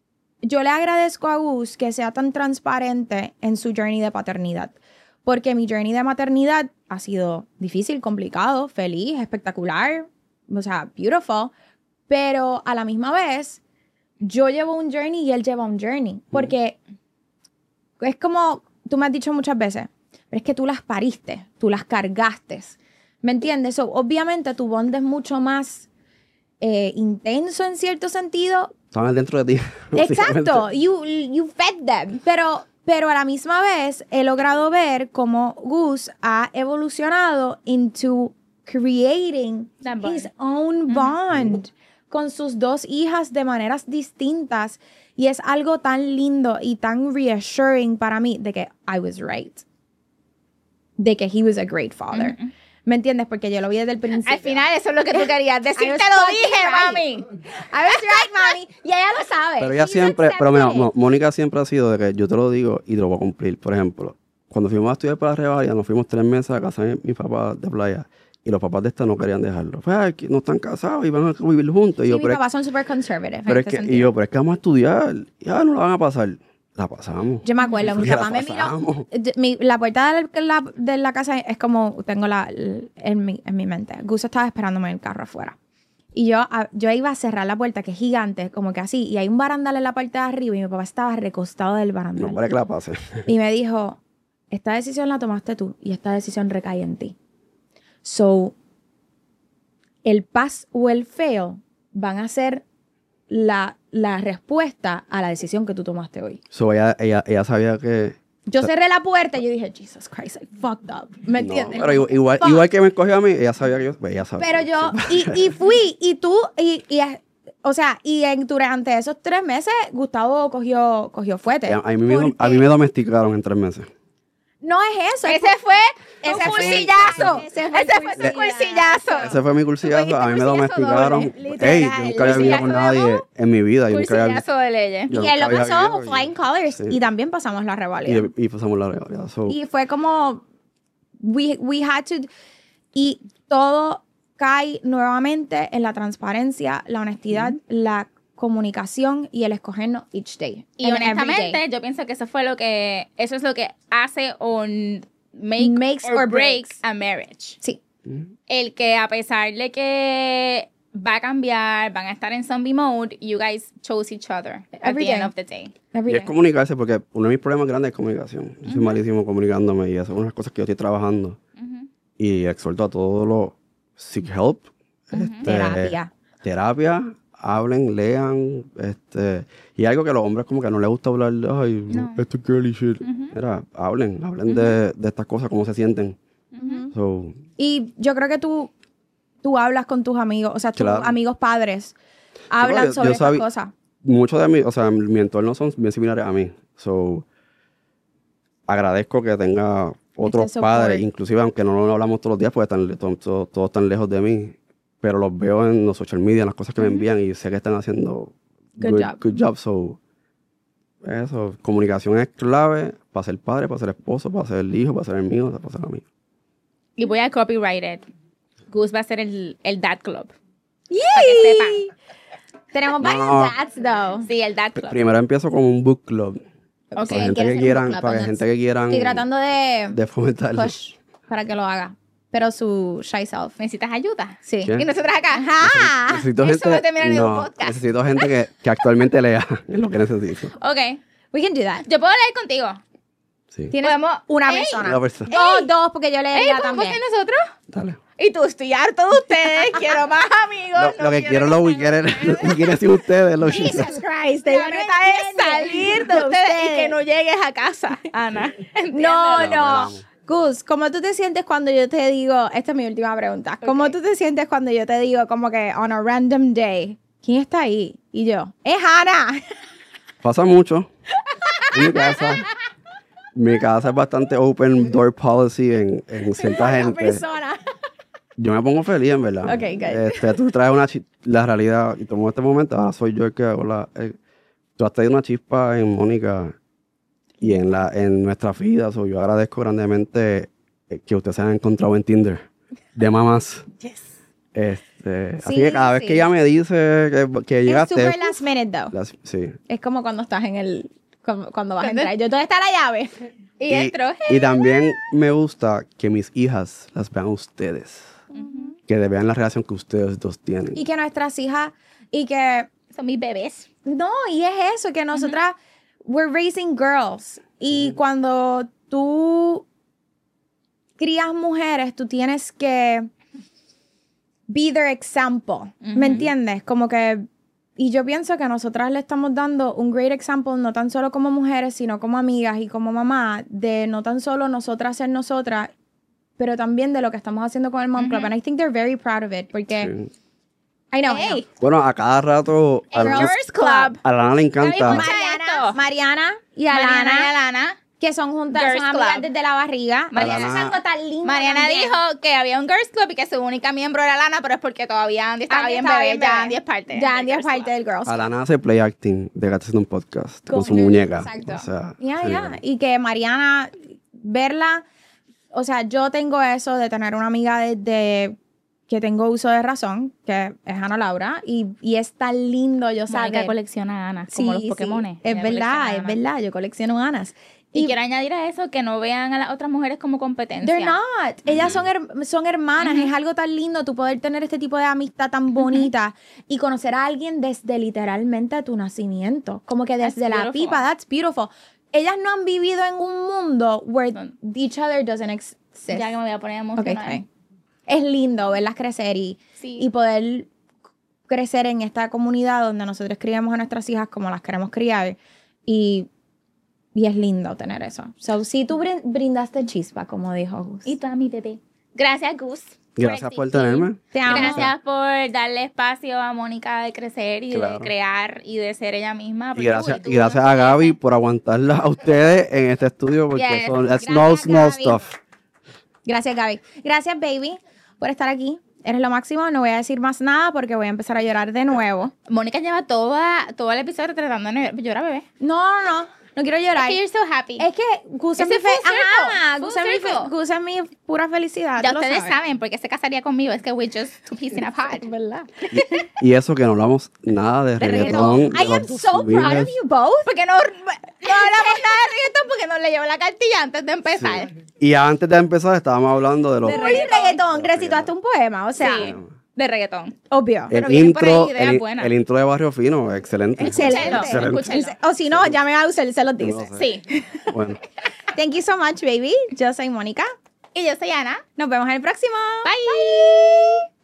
le agradezco a Gus que sea tan transparente en su journey de paternidad. Porque mi journey de maternidad ha sido difícil, complicado, feliz, espectacular. O sea, beautiful. Pero a la misma vez, yo llevo un journey y él lleva un journey. Porque es como tú me has dicho muchas veces, pero es que tú las pariste, tú las cargaste. ¿Me entiendes? So, obviamente tu bond es mucho más intenso en cierto sentido. Estaban dentro de ti. Exacto. You fed them. Pero a la misma vez he logrado ver cómo Gus ha evolucionado into creating That bond. his own bond con sus 2 hijas de maneras distintas. Y es algo tan lindo y tan reassuring para mí de que I was right. De que he was a great father. ¿Me entiendes? Porque yo lo vi desde el principio. Al final eso es lo que tú querías decir. I was Te lo fucking dije, right. mami. I was right, mami. Y ella lo sabe. Pero ella She's siempre, pero mira, accepted it. Mónica siempre ha sido de que yo te lo digo y te lo voy a cumplir. Por ejemplo, cuando fuimos a estudiar para la Revalia, nos fuimos 3 meses a casa de mis papás de playa y los papás de esta no querían dejarlo. Pues, que no están casados y van a vivir juntos. Y Sí, yo, mis pero, papás son súper conservative. pero es que, y yo, pero es que vamos a estudiar. Ya no la van a pasar. La pasamos. Yo me acuerdo, mi Ya papá la me miró. pasamos. La puerta de la casa es como tengo en mi mente. Gus estaba esperándome en el carro afuera. Y yo iba a cerrar la puerta, que es gigante, como que así, y hay un barandal en la parte de arriba y mi papá estaba recostado del barandal. No vale que la pase. Y me dijo, esta decisión la tomaste tú y esta decisión recae en ti. So, el pass o el fail van a ser la respuesta a la decisión que tú tomaste hoy. So, ella sabía que... Yo cerré la puerta y yo dije, Jesus Christ, I fucked up. ¿Me No, entiendes? pero igual que me escogió a mí, ella sabía que yo... Pues ella sabía. Pero yo, y fui, y tú, o sea, durante esos 3 meses, Gustavo cogió fuete. A mí me domesticaron en 3 meses. No es eso. Ese fue ese un fue- cursillazo. ese fue Ese el fue tu cursillazo. cursillazo. Ese fue mi cursillazo. A mí me cursillazo domesticaron. doble, Ey, literal, yo nunca había vivido con cursillazo de nadie en mi vida. Yo nunca había Cursillazo de leyes. yo Y él lo nunca había pasó vivido, flying colors. sí. Y también pasamos la revalida. Y pasamos la realidad. So, Y fue como, we had to, y todo cae nuevamente en la transparencia, la honestidad, la comunicación y el escogernos each day. Y And every honestamente, day. yo pienso que eso es lo que hace o makes or breaks a marriage. Sí. El que a pesar de que va a cambiar, van a estar en zombie mode, you guys chose each other at Every the end day. of the day. Every y es day. comunicarse porque uno de mis problemas grandes es comunicación. Yo soy malísimo comunicándome y eso es una de las cosas que yo estoy trabajando. Y exhorto a todos los seek help. Terapia, hablen, lean. Y algo que a los hombres como que no les gusta hablar de, ay, No. esto es girly shit. Mira, hablen de estas cosas, cómo se sienten. So, Y yo creo que tú hablas con tus amigos, o sea, tus Claro. amigos padres hablan yo sobre estas sabía- cosas. muchos de o sea, mi entorno son bien similares a mí. So, agradezco que tenga otros Este support. padres, inclusive aunque no lo hablamos todos los días, porque todos están lejos de mí, pero los veo en los social media, en las cosas que me envían y sé que están haciendo good job. So, eso, comunicación es clave para ser padre, para ser esposo, para ser el hijo, para ser el mío, para ser amigo. Y voy a copyright it. Goose va a ser el Dad Club. ¡Yay! Para que sepan. Tenemos varios No. dads, though. Sí, el Dad Club. Primero empiezo con un book club. Ok. Para gente ¿quieres que hacer un quieran, book club? para gente que quieran Estoy tratando de fomentarlo. push para que lo haga. Pero su shy self. ¿Necesitas ayuda? Sí. ¿Qué? Y nosotras acá. Ajá. Necesito eso gente, va a terminar en un no, podcast. necesito gente que actualmente lea, es lo que necesito. Ok. We can do that. Yo puedo leer contigo. Sí. Tienes Podemos- una Ey. persona. Una persona. Dos, porque yo leería ¿Podemos también. ser nosotros? Dale. Y tú, estoy harto de ustedes. Quiero más amigos. Lo que quiero los weekends sin ustedes, los Jesus Christ. La meta es salir de ustedes y que no llegues a casa, Ana. No, Entiéndelo. no. Gus, ¿cómo tú te sientes cuando yo te digo, esta es mi última pregunta, ¿cómo tú te sientes cuando yo te digo como que on a random day, ¿quién está ahí? Y yo, es Hannah. Pasa mucho en mi casa. Mi casa es bastante open door policy en cierta Una gente. persona. Yo me pongo feliz, en verdad. Ok, good. Tú traes la realidad, y tomo este momento, ahora soy yo el que hago tú has traído una chispa en Mónica y en nuestra vida. So, yo agradezco grandemente que ustedes se hayan encontrado en Tinder de mamás. Yes. Así Sí, que cada vez sí. que ella me dice que Es llegaste... super last minute, though. sí. Es como cuando estás en el, cuando vas a entrar. Yo, ¿dónde está la llave? Y entro. Y también me gusta que mis hijas las vean a ustedes. Que vean la relación que ustedes dos tienen. Y que nuestras hijas, y que, Son mis bebés. no, y es eso, que nosotras, we're raising girls. Y cuando tú crías mujeres, tú tienes que be their example. ¿Me entiendes? Como que, y yo pienso que nosotras le estamos dando un great example, no tan solo como mujeres, sino como amigas y como mamá, de no tan solo nosotras ser nosotras, pero también de lo que estamos haciendo con el Mom Club. And I think they're very proud of it, porque, Sí. I know. Hey, Bueno, a cada rato a el Lana, Girls Club. a Lana le encanta. Mariana y Mariana Alana, y Alana. que son juntas, Girls son amigas Club. desde la barriga. Mariana- Eso es algo tan lindo. Mariana también. dijo que había un Girls Club y que su única miembro era Lana, pero es porque todavía Andy estaba Andy bien estaba bebé. bien Ya bebé. Andy es parte. Ya del Andy es Girls parte Club. del Girls Club. Alana hace play acting de que está haciendo un podcast con su Con- muñeca. Exacto. O sea, Ya, sí. ya. Y que Mariana, verla, o sea, yo tengo eso de tener una amiga desde que tengo uso de razón, que es Ana Laura, y es tan lindo yo Mónica saber. colecciona Ana, como los Sí, Pokémones. es Ella verdad, colecciona es Ana. verdad. Yo colecciono Anas. Y quiero añadir a eso que no vean a las otras mujeres como competencia. They're not. Ellas son hermanas. Es algo tan lindo tú poder tener este tipo de amistad tan bonita y conocer a alguien desde literalmente tu nacimiento. Como que desde That's la beautiful. pipa. That's beautiful. Ellas no han vivido en un mundo where each other doesn't exist. Ya que me voy a poner Ok, emocional. está bien. Es lindo verlas crecer y Sí. poder crecer en esta comunidad donde nosotros criamos a nuestras hijas como las queremos criar. Y es lindo tener eso. So, sí, tú brindaste chispa, como dijo Gus. Y tú a mi bebé. Gracias, Gus. Gracias por existir. tenerme. Te amo. Gracias por darle espacio a Mónica de crecer y Claro. de crear y de ser ella misma. Y gracias a Gaby por aguantarla a ustedes en este estudio porque Yes. son that's Gracias, no Gaby. stuff. Gracias, Gaby. Gracias, baby, por estar aquí. Eres lo máximo. No voy a decir más nada porque voy a empezar a llorar de nuevo. Mónica lleva todo el episodio tratando de llorar, bebé. No quiero llorar. Es que you're so happy. Es que Gus es Ese mi full circle, Ajá, full Gus es circle. Gus es mi pura felicidad. Ya tú lo ustedes sabes. saben por qué se casaría conmigo. Es que we're just two peas in a pod. ¿Verdad? Y eso que no hablamos nada de reggaetón. de I am los so proud 2000s. of you both. Porque no hablamos nada de reggaetón porque no le llevo la cartilla antes de empezar. Y antes de empezar estábamos hablando de los Uy, reggaetón. Recitaste un poema, o sea, Sí, de reggaetón. obvio. Pero el vienen por ahí intro, ideas buenas. el intro de Barrio Fino, excelente. Excelente. Escúchenlo. O si no, llame a Usel, se los No dice. sé. Sí. Bueno. Thank you so much, baby. Yo soy Mónica. Y yo soy Ana. Nos vemos en el próximo. Bye.